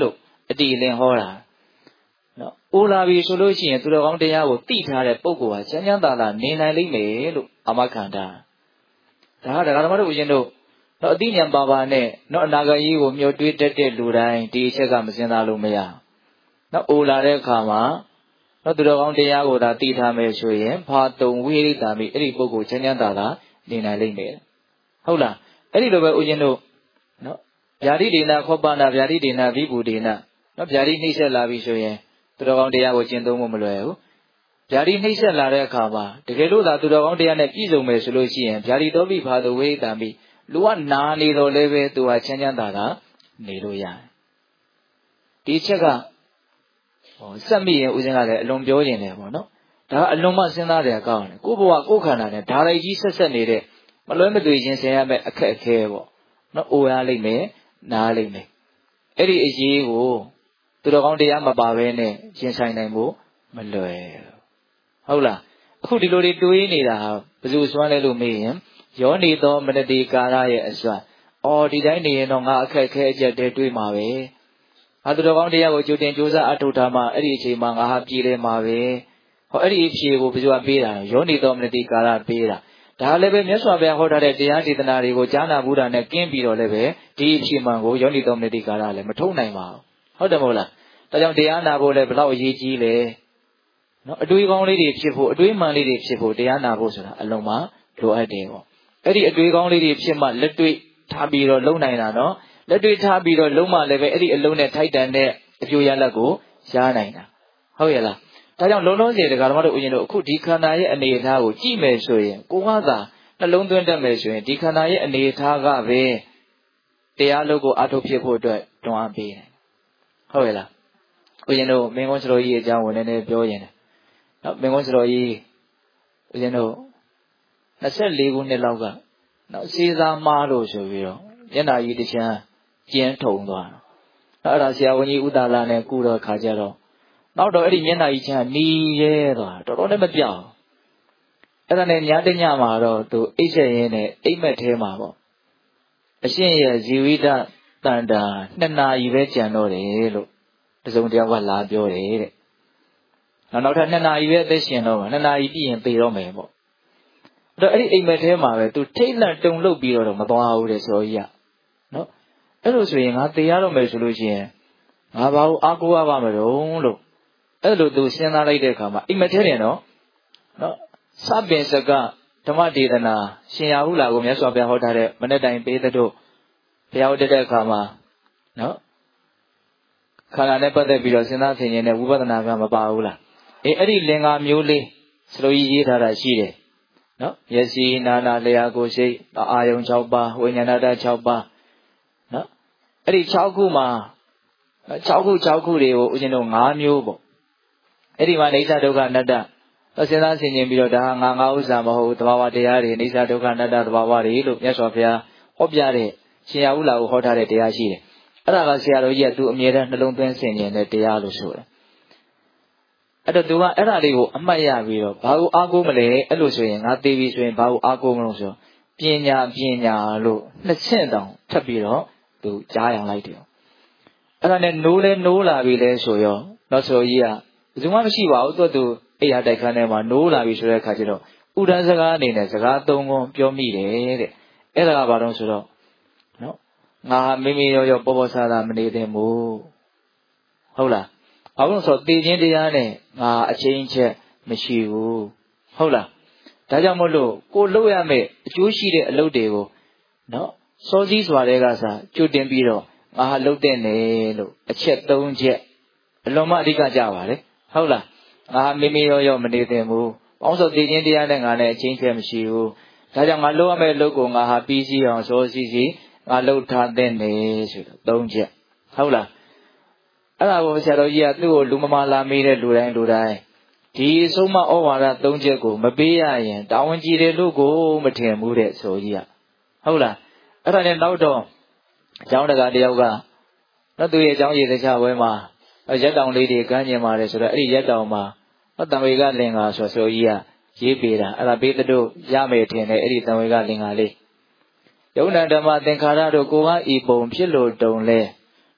အတိအလင်းဟောတာနော်အိုလာပြီဆိုလို့ရှိရင်သူတော်ကောင်းတရားကိုသိထားတဲ့ပုဂ္ဂိုလ်ဟာချမ်းချမ်းသာသာနေနိုင်လိမ့်မယ်လို့အာမခံတာဒါဟာတရားဓမ္မတို့ဦးဇင်းတို့နော်အတိညာပါပါနဲ့နော်အနာဂတ်ကြီးကိုမျှော်တွေးတတ်တဲ့လူတိုင်းဒီအချက်ကမစင်စားလို့မရနော်အိုလာတဲ့အခါမှာနော်သူတော်ကောင်းတရားကိုသာသိထားမယ်ဆိုရင်ဘာတုံဝိရိတာမိအဲ့ဒီပုဂ္ဂိုလ်ချမ်းချမ်းသာသာနေနိုင်လိမ့်မယ်ဟုတ်လားအဲ့ဒီလိုပဲဦးဇင်းတို့နော်ဗျာတိဒေနာခောပနာဗျာတိဒေနာဝိဘူဒေနာနော်ဗျာတိနှိမ့်ဆက်လာပြီဆိုရင်သူတော်ကောင်းတရားကိုကျင့်သုံးဖို့မလွယ်ဘူးဗျာတိနှိမ့်ဆက်လာတဲ့အခါမှာတကယ်လို့သာသူတော်ကောင်းတရားနဲ့ပြည့်စုံမယ်ဆိုလို့ရှိရင်ဗျာတိတော်ပြီဘာတုံဝိရိတာမိလူကနာနေတော့လည်းပဲသူဟာချမ်းချမ်းသာသာနေလို့ရတယ်ဒီချက်ကဟောစက်မိရင်ဦးဇင်းကလည်းအလွန်ပြောကျင်တယ်ပေါ့နော်ဒါအလွန်မှစဉ်းစားတယ်ကောင်းတယ်ကိုယ့်ဘဝကိုယ့်ခန္ဓာနဲ့ဓာရိုက်ကြီးဆက်ဆက်နေတဲ့မလွဲမသွေခြင်းဆင်ရမယ့်အခက်အခဲပေါ့နော်အိုရလိမ့်မယ်နားလိမ့်မယ်အဲ့ဒီအရေးကိုသူတော်ကောင်းတရားမပါဘဲနဲ့ရင်ဆိုင်နိုင်ဖို့မလွယ်ဟုတ်လားအခုဒီလိုတွေတွေးနေတာဘယ်သူစွမ်းလဲလို့မေးရင်ယောနေသောမနတိကာရရဲ့အစွမ်းအော်ဒီတိုင်းနေရင်တော့ငါအခက်အခဲအကျက်တဲတွေးမှာပဲအာသူတော်ကောင်းတရားကိုကြိုတင်ကြိုးစားအထောက်ထားမှအဲ့ဒီအချိန်မှာငါဟာပြည်လဲမှာပဲဟောအဲ့ဒီအဖြေကိုဘယ်သူကပေးတာယောနေသောမနတိကာရပေးတာဒါလည်းပဲမြတ်စွာဘုရားဟောထားတဲ့တရားဒေသနာတွေကိုကြားနာဘူးတာနဲ့ကင်းပြီးတော့လည်းပဲဒီအဖြေမှန်ကိုယောနိသောမနတိကာရလည်းမထုတ်နိုင်ပါဘူးဟုတ်တယ်မဟုတ်လားဒါကြောင့်တရားနာဖို့လည်းဘယ်လောက်အရေးကြီးလဲနော်အတွေးကောင်းလေးတွေဖြစ်ဖို့အတွေးမှန်လေးတွေဖြစ်ဖို့တရားနာဖို့ဆိုတာအလုံးမလိုအပ်တယ်ပေါ့အဲ့ဒီအတွေးကောင်းလေးတွေဖြစ်မှလက်တွေ့ထားပြီးတော့လုံနိုင်တာနော်လက်တွေ့ထားပြီးတော့လုံမှလည်းပဲအဲ့ဒီအလုံးနဲ့ထိုက်တန်တဲ့အကျိုးရလဒ်ကိုရနိုင်တာဟုတ်ရဲ့လားဒါကြောင့်လုံးလုံးစီတရားဓမ္မတို့ဦးဇင်းတို့အခုဒီခန္ဓာရဲ့အနေအထားကိုကြည့်မယ်ဆိုရင်ကိုယ်ကသာနှလုံးသွင်းတတ်မယ်ဆိုရင်ဒီခန္ဓာရဲ့အနေအထားကပဲတရားလုံးကိုအထုတ်ဖြစ်ဖို့အတွက်တွန်းအားပေးတယ်ဟုတ်ရဲ့လားဦးဇင်းတို့မင်းကုန်းစတော်ကြီးအကြောင်းကိုလည်းနည်းနည်းပြောရင်နော်မင်းကုန်းစတော်ကြီးဦးဇင်းတို့နှစ်ဆယ့်လေးခုနှစ်လောက်ကနော်စေစားမားလို့ဆိုပြီးတော့မျက်နှာကြီးတစ်ချမ်းကျင်းထုံသွားတော့အဲ့ဒါဆရာဝန်ကြီးဥဒါလာနဲ့ကုတော့ခါကြတော့နောက်တော့အဲ့ဒီမျက်နှာကြီးချမ်းနီးရဲသွားတော်တော်နဲ့မပြောင်းအဲ့ဒါနဲ့ညတညမှာတော့သူအိတ်ဆက်ရင်းနဲ့အိတ်မက်ထဲမှာပေါ့အရှင်ရဲ့ဇီဝိတတန်တာနှစ်နာရီပဲကြံတော့တယ်လို့တစုံတယောက်ကလာပြောတယ်တဲ့နောက်နောက်ထပ်နှစ်နာရီပဲအသက်ရှင်တော့မှာနှစ်နာရီပြည့်ရင်သေတော့မယ်ပေါ့အဲ့တော့အဲ့ဒီအိတ်မက်ထဲမှာပဲသူထိတ်လန့်တုန်လှုပ်ပြီးတော့မသွားဘူးတဲ့ဆိုကြီးကနော်အဲ့လိုဆိုရင်ငါသေရတော့မယ်ဆိုလို့ရှိရင်ငါဘာလို့အားကိုးရပါမလို့လို့အဲ့လိုသူစဉ်းစားလိုက်တဲ့အခါမှာအိမ်မထဲတယ်နော်နော်စပင်စကဓမ္မဒေသနာရှင်ရာဟုလာကိုမြတ်စွာဘုရားဟောထားတဲ့မနေ့တိုင်ပေးတဲ့တို့ဘုရားဟောတဲ့အခါမှာနော်ခန္ဓာနဲ့ပတ်သက်ပြီးတော့စဉ်းစားဆင်ခြင်တဲ့ဝိပဿနာကမပါဘူးလားအေးအဲ့ဒီလင်္ကာမျိုးလေးစလိုကြီးရေးထားတာရှိတယ်နော်မျက်စိနာနာလျှာကိုယ်စိတ်အာယုံ၆ပါးဝိညာဏတ၆ပါးနော်အဲ့ဒီ၆ခုမှာ၆ခု၆ခုတွေကိုဦးဇင်းတို့၅မျိုးပေါ့အဲ့ဒီမှာအိဋ္ဌဒုက္ခအနတ္တစဉ်းစားဆင်ခြင်ပြီးတော့ဒါဟာငါငါဥစ္စာမဟုတ်ဘူးသဘာဝတရားတွေအိဋ္ဌဒုက္ခအနတ္တသဘာဝတွေလို့မြတ်စွာဘုရားဟောပြတဲ့ရှင်ရဟုလာကိုဟောထားတဲ့တရားရှိတယ်အဲ့ဒါကဆရာတော်ကြီးကသူအမြဲတမ်းနှလုံးသွင်းဆင်ခြင်တဲ့တရားလို့ဆိုတယ်အဲ့တော့သူကအဲ့ဒါလေးကိုအမှတ်ရပြီးတော့ဘာကိုအားကိုးမလဲအဲ့လိုဆိုရင်ငါသိပြီဆိုရင်ဘာကိုအားကိုးမလို့ဆိုပညာပညာလို့နှစ်ဆင့်တောင်ထပ်ပြီးတော့သူကြားအောင်လိုက်တယ်အဲ့ဒါနဲ့နိုးလဲနိုးလာပြီလဲဆိုရောတော့ဆိုကြီးကဘယ်သူမှမရှိပါဘူးသူ့သူအိယာတိုက်ခန်းထဲမှာနိုးလာပြီဆိုတဲ့အခါကျတော့ဥဒန်းစကားအနေနဲ့စကားသုံးခုပြောမိတယ်တဲ့အဲ့ဒါကဘာလို့ဆိုတော့နော်ငါမိမိရောရောပေါ်ပေါ်ဆာဆာမနေသင့်ဘူးဟုတ်လားဘာလို့ဆိုတော့တည်ခြင်းတရားနဲ့ငါအချင်းချက်မရှိဘူးဟုတ်လားဒါကြောင့်မို့လို့ကိုလှုပ်ရမယ့်အကျိုးရှိတဲ့အလုပ်တွေကိုနော်စောစည်းစွာတွေကစားကြိုတင်ပြီးတော့ငါဟာလှုပ်တဲ့နယ်လို့အချက်၃ချက်အလွန်မှအဓိကကြပါလေဟုတ်လားငါမိမိရောရောမနေသင့်ဘူး။ပေါင်းစောတည်ခြင်းတရားနဲ့ငါနဲ့အချင်းချင်းမရှိဘူး။ဒါကြောင့်ငါလုပ်ရမယ့်လုပ်ကိုငါဟာပြီးစီးအောင်စောစီးစီးငါလုပ်ထားတဲ့နေဆိုတော့၃ချက်ဟုတ်လား။အဲ့ဒါကိုဆရာတော်ကြီးကသူ့ကိုလူမမာလာမေးတဲ့လူတိုင်းလူတိုင်းဒီအဆုံးမဩဝါဒ၃ချက်ကိုမပေးရရင်တာဝန်ကြီးတယ်လို့ကိုမထင်ဘူးတဲ့ဆိုကြီးကဟုတ်လား။အဲ့ဒါနဲ့နောက်တော့အကြောင်းတကာတယောက်ကတော့သူ့ရဲ့အကြောင်းရည်တစ်ခြားဝဲမှာရက်တောင်လေးတွေကမ်းကျင်ပါတယ်ဆိုတော့အဲ့ဒီရက်တောင်မှာတံဝေကလင်္ကာဆိုဆိုကြီးကရေးပေးတာအဲ့ဒါပေးတဲ့တို့ရမယ်ထင်တယ်အဲ့ဒီတံဝေကလင်္ကာလေးယုံနာဓမ္မသင်္ခါရတို့ကိုကဤပုံဖြစ်လို့တုံလဲ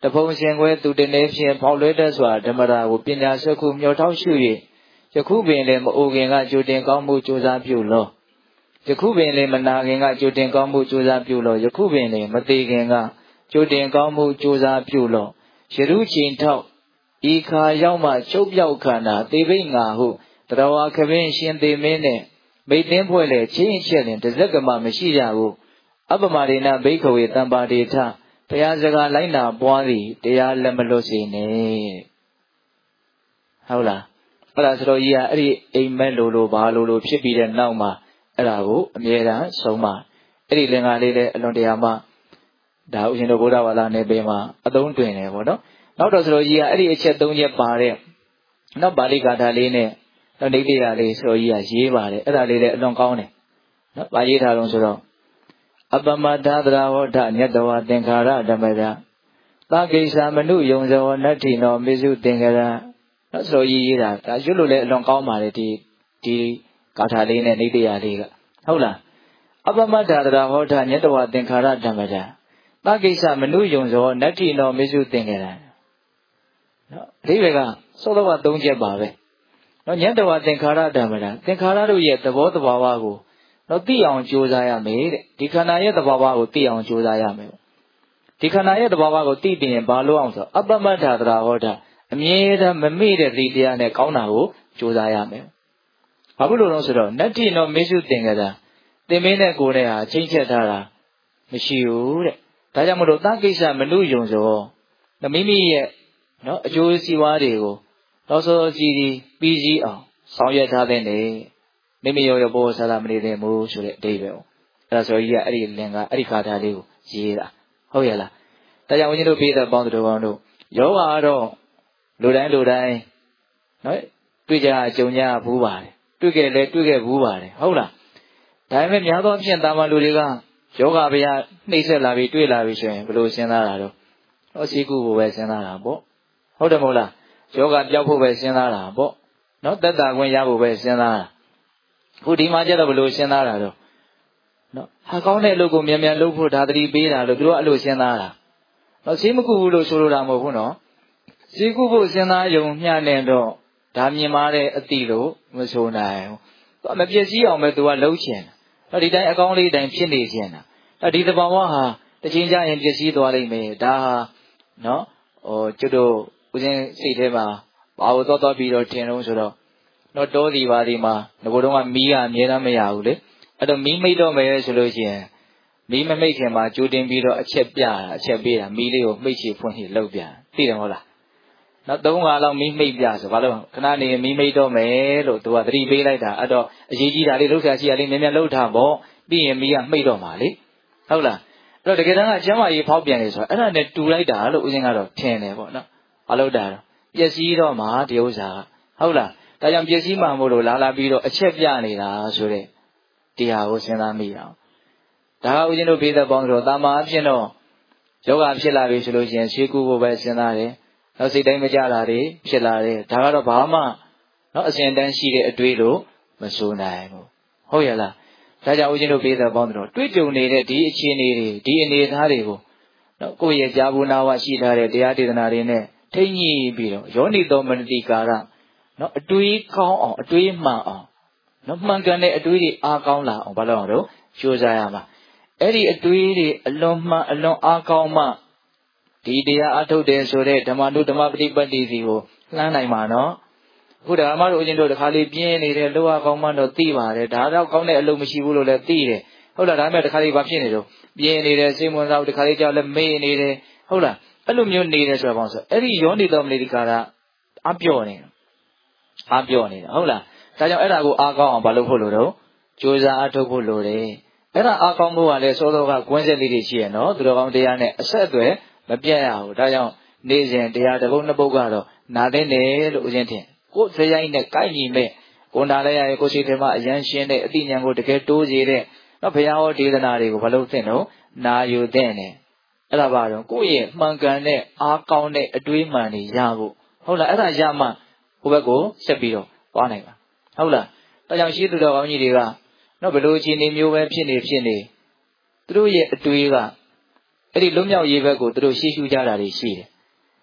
တဖုံရှင်ခွဲသူတနေဖြင့်ဖောက်လွဲတတ်စွာဓမ္မရာကိုပညာစက္ခုမျှော်ထောက်ရှု၍ယခုပင်လည်းမအိုခင်ကကြိုတင်ကောင်းမှုကြိုးစားပြုလောယခုပင်လည်းမနာခင်ကကြိုတင်ကောင်းမှုကြိုးစားပြုလောယခုပင်လည်းမသေးခင်ကကြိုတင်ကောင်းမှုကြိုးစားပြုလောယရုချိန်ထောက်ဤခါရောက်မှချုပ်ပြောက်ခန္ဓာသေဘိငါဟုတရဝါခပင်ရှင်သေမင်းနဲ့မိတ်သိမ်းဖွဲ့လေချင်းချက်လင်တဇက်ကမှမရှိကြဘူးအပမဒေနဘိခဝေတံပါတိထဘုရားစကားလိုက်နာပွားသည်တရားလက်မလွတ်စေနဲ့ဟုတ်လားအဲ့ဒါဆိုတော့ကြီးကအဲ့ဒီအိမ်မက်လိုလိုဘာလိုလိုဖြစ်ပြီးတဲ့နောက်မှာအဲ့ဒါကိုအမြဲတမ်းဆုံးမအဲ့ဒီလင်္ကာလေးလည်းအလွန်တရာမှဒါဥရှင်တို့ဗုဒ္ဓဘာသာနယ်ပယ်မှာအသုံးတွင်တယ်ပေါ့နော်နောက်တော့ဆိုတော့ကြီးကအဲ့ဒီအချက်၃ချက်ပါတဲ့နောက်ပါဠိကာထာလေးနဲ့နောက်ဒိဋ္ဌိရာလေးဆိုတော့ကြီးကရေးပါတယ်အဲ့ဒါလေးလည်းအလွန်ကောင်းတယ်နော်ဗာရေးထားလို့ဆိုတော့အပမတ္ထသရဝဋ္ဌညတဝသင်္ခါရဓမ္မရာသကိစ္စမနုယုံဇောနတ္ထိနောမေစုသင်္ခါရနော်ဆိုတော့ရေးရေးတာဒါရွတ်လို့လည်းအလွန်ကောင်းပါတယ်ဒီဒီကာထာလေးနဲ့ဒိဋ္ဌိရာလေးကဟုတ်လားအပမတ္ထသရဝဋ္ဌညတဝသင်္ခါရဓမ္မရာသကိစ္စမနုယုံဇောနတ္ထိနောမေစုသင်္ခါရနော်အဓိပ္ပာယ်ကစောစောက၃ချက်ပါပဲနော်ညတဝသင်္ခါရဓမ္မရာသင်္ခါရတို့ရဲ့သဘောတဘာဝကိုတော့သိအောင်ကြိုးစားရမယ်တဲ့ဒီခန္ဓာရဲ့သဘာဝကိုသိအောင်ကြိုးစားရမယ်ဒီခန္ဓာရဲ့သဘာဝကိုသိပြီးရင်ဘာလို့အောင်ဆိုအပမတ္ထသရဟောတာအမြဲတမ်းမမေ့တဲ့ဒီတရားနဲ့ကောင်းတာကိုကြိုးစားရမယ်ဘာဖြစ်လို့လဲဆိုတော့နတ္တိနောမေစုသင်္ကတာသင်မင်းနဲ့ကိုယ်နဲ့ဟာချင်းချက်ထားတာမရှိဘူးတဲ့ဒါကြောင့်မလို့သကိစ္စမနုယုံစောမိမိရဲ့နော်အကျိုးစီးပွားတွေကိုတော့စောစီးပြီးစည်းအောင်ဆောင်ရွက်ထားတဲ့နေမိမိရောရောဘောဆရာမနေတဲ့မို့ဆိုတဲ့အဓိပ္ပာယ်ပေါ့အဲ့ဒါဆိုကြီးကအဲ့ဒီလင်္ကာအဲ့ဒီခါထားလေးကိုရေးတာဟုတ်ရဲ့လားဒါကြောင့်ဦးဇင်းတို့ပြေးတဲ့ပေါင်းတော်ကောင်းတို့ယောဂါတော့လူတိုင်းလူတိုင်းနော်တွေ့ကြအကြုံကြဘူးပါတယ်တွေ့ခဲ့လဲတွေ့ခဲ့ဘူးပါတယ်ဟုတ်လားဒါပေမဲ့များသောအားဖြင့်တာမန်လူတွေကယောဂဗျာနှိမ့်ဆက်လာပြီးတွေ့လာပြီးဆိုရင်ဘယ်လိုစဉ်းစားတာတော့ဟောစီကုကိုပဲစဉ်းစားတာပေါ့ဟုတ်တယ်မဟုတ်လားယောဂပြောက်ဖို့ပဲစဉ်းစားတာပေါ့နော်သက်တာခွင့်ရဖို့ပဲစဉ်းစားတာခုဒီမှာကျတော့ဘယ်လိုစဉ်းစားတာတော့နော်ဟာကောင်းတဲ့အလုပ်ကိုမြန်မြန်လုပ်ဖို့ဒါသတိပေးတာလို့သူတို့အဲ့လိုစဉ်းစားတာနော်စီးမကုဘူးလို့ဆိုလိုတာမဟုတ်ဘူးနော်စီးကုဖို့စဉ်းစားယုံမျှနဲ့တော့ဒါမြင်မာတဲ့အတိလို့မဆိုနိုင်ဘူးသူမပြည့်စည်အောင်ပဲသူကလှုပ်ချင်တယ်ဒီတိုင်းအကောင်းလေးတိုင်းဖြစ်နေချင်တာဒီသဘာဝဟာတစ်ချိန်ကျရင်ပြည့်စည်သွားလိမ့်မယ်ဒါဟာနော်ဟိုကျွတ်တို့ဦးဇင်းစိတ်ထဲမှာဘာလို့တော့တော့ပြီးတော့ထင်လို့ဆိုတော့တော့တောဒီပါဒီမှာငကိုတော့ကမီးကအမြဲတမ်းမရဘူးလေအဲ့တော့မီးမိတ်တော့မယ်ဆိုလို့ရှိရင်မီးမမိတ်ခင်မှာကြိုတင်ပြီးတော့အချက်ပြတာအချက်ပေးတာမီးလေးကိုမိတ်ချီဖွင့်ချီလောက်ပြသိတယ်မဟုတ်လားနောက်သုံးခါလောက်မီးမိတ်ပြဆိုဘာလို့ခဏနေမီးမိတ်တော့မယ်လို့သူကသတိပေးလိုက်တာအဲ့တော့အရေးကြီးတာလေးလှုပ်ရှားရှိတာလေးမြန်မြန်လှုပ်ထားပေါ့ပြီးရင်မီးကမိတ်တော့မှာလေဟုတ်လားအဲ့တော့တကယ်တမ်းကကျမ်းမာရေးဖောက်ပြန်နေဆိုအဲ့ဒါနဲ့တူလိုက်တာလို့ဦးဇင်းကတော့ထင်တယ်ပေါ့နော်ဘာလို့တာတော့ပျက်စီးတော့မှာဒီဥစ္စာဟုတ်လားဒါကြောင့်ပျက်စီးမှမို့လို့လာလာပြီးတော့အချက်ပြနေတာဆိုတဲ့တရားကိုစဉ်းစားမိအောင်ဒါကဦးဇင်းတို့ဘေးသက်ပေါင်းဆိုတော့တာမာအဖြစ်တော့ယောဂဖြစ်လာပြီဆိုလို့ရှိရင်ရှေးကူဖို့ပဲစဉ်းစားတယ်နောက်စိတ်တိုင်းမကြတာတွေဖြစ်လာတယ်ဒါကတော့ဘာမှနော်အစဉ်တန်းရှိတဲ့အတွေးလို့မဆိုနိုင်ဘူးဟုတ်ရဲ့လားဒါကြောင့်ဦးဇင်းတို့ဘေးသက်ပေါင်းဆိုတော့တွေ့ကြုံနေတဲ့ဒီအခြေအနေတွေဒီအနေအထားတွေကိုနော်ကိုယ့်ရဲ့ကြာဘူးနာဝရှိထားတဲ့တရားဒေသနာတွေနဲ့ထိမ့်ညှိပြီးတော့ယောနိသောမနတိကာရနော်အတွေးကောင်းအောင်အတွေးမှန်အောင်နော်မှန်ကန်တဲ့အတွေးတွေအားကောင်းလာအောင်ဘာလို့အောင်တော့ကြိုးစားရမှာအဲ့ဒီအတွေးတွေအလွန်မှန်အလွန်အားကောင်းမှဒီတရားအထုတ်တယ်ဆိုတဲ့ဓမ္မနုဓမ္မပฏิပတ်တိစီကိုလှမ်းနိုင်မှာနော်အခုဓမ္မတို့အချင်းတို့တစ်ခါလေးပြင်းနေတဲ့လောကကောင်းမှတော့သိပါတယ်ဒါတော့ကောင်းတဲ့အလုပ်မရှိဘူးလို့လည်းသိတယ်ဟုတ်လားဒါပေမဲ့တစ်ခါလေးဘာဖြစ်နေတော့ပြင်းနေတယ်စိတ်ဝင်စားတစ်ခါလေးကြောက်လည်းမေ့နေတယ်ဟုတ်လားအဲ့လိုမျိုးနေတယ်ဆိုတော့ဘောဆိုအဲ့ဒီယောနိသောမနတိကာရအပြော့နေအားပြောနေတာဟုတ်လားဒါကြောင့်အဲ့ဒါကိုအားကောင်းအောင်မလုပ်ဖို့လို့တော့ကြိုးစားအားထုတ်ဖို့လိုတယ်အဲ့ဒါအားကောင်းဖို့ကလည်းစောစောကကွင်းဆက်လေးတွေရှိရနော်သူတော်ကောင်းတရားနဲ့အဆက်အသွယ်မပြတ်ရဘူးဒါကြောင့်နေ့စဉ်တရားတစ်ပုဒ်နှစ်ပုဒ်ကတော့နာသိနေလို့ဦးဇင်းထင်ကိုယ်စရိုက်နဲ့ကိုက်ညီမဲ့ကိုနာလဲရရဲ့ကိုရှိတယ်မှာအရန်ရှင်းတဲ့အတိညာကိုတကယ်တိုးစေတဲ့နော်ဘုရားဟောဒေသနာတွေကိုမလုပ်သင့်တော့နာယူသင့်တယ်အဲ့ဒါပါတော့ကိုယ့်ရဲ့မှန်ကန်တဲ့အားကောင်းတဲ့အတွေးမှန်တွေရဖို့ဟုတ်လားအဲ့ဒါရမှဟိုဘက်ကိုဆက်ပြီးတော့သွားနိုင်ပါဟုတ်လားဒါကြောင့်ရှိသူတော်ကောင်းကြီးတွေကနော်ဘယ်လိုအခြေအနေမျိုးပဲဖြစ်နေဖြစ်နေသူတို့ရဲ့အတွေးကအဲ့ဒီလွတ်မြောက်ရေးဘက်ကိုသူတို့ရှေ့ရှုကြတာတွေရှိတယ်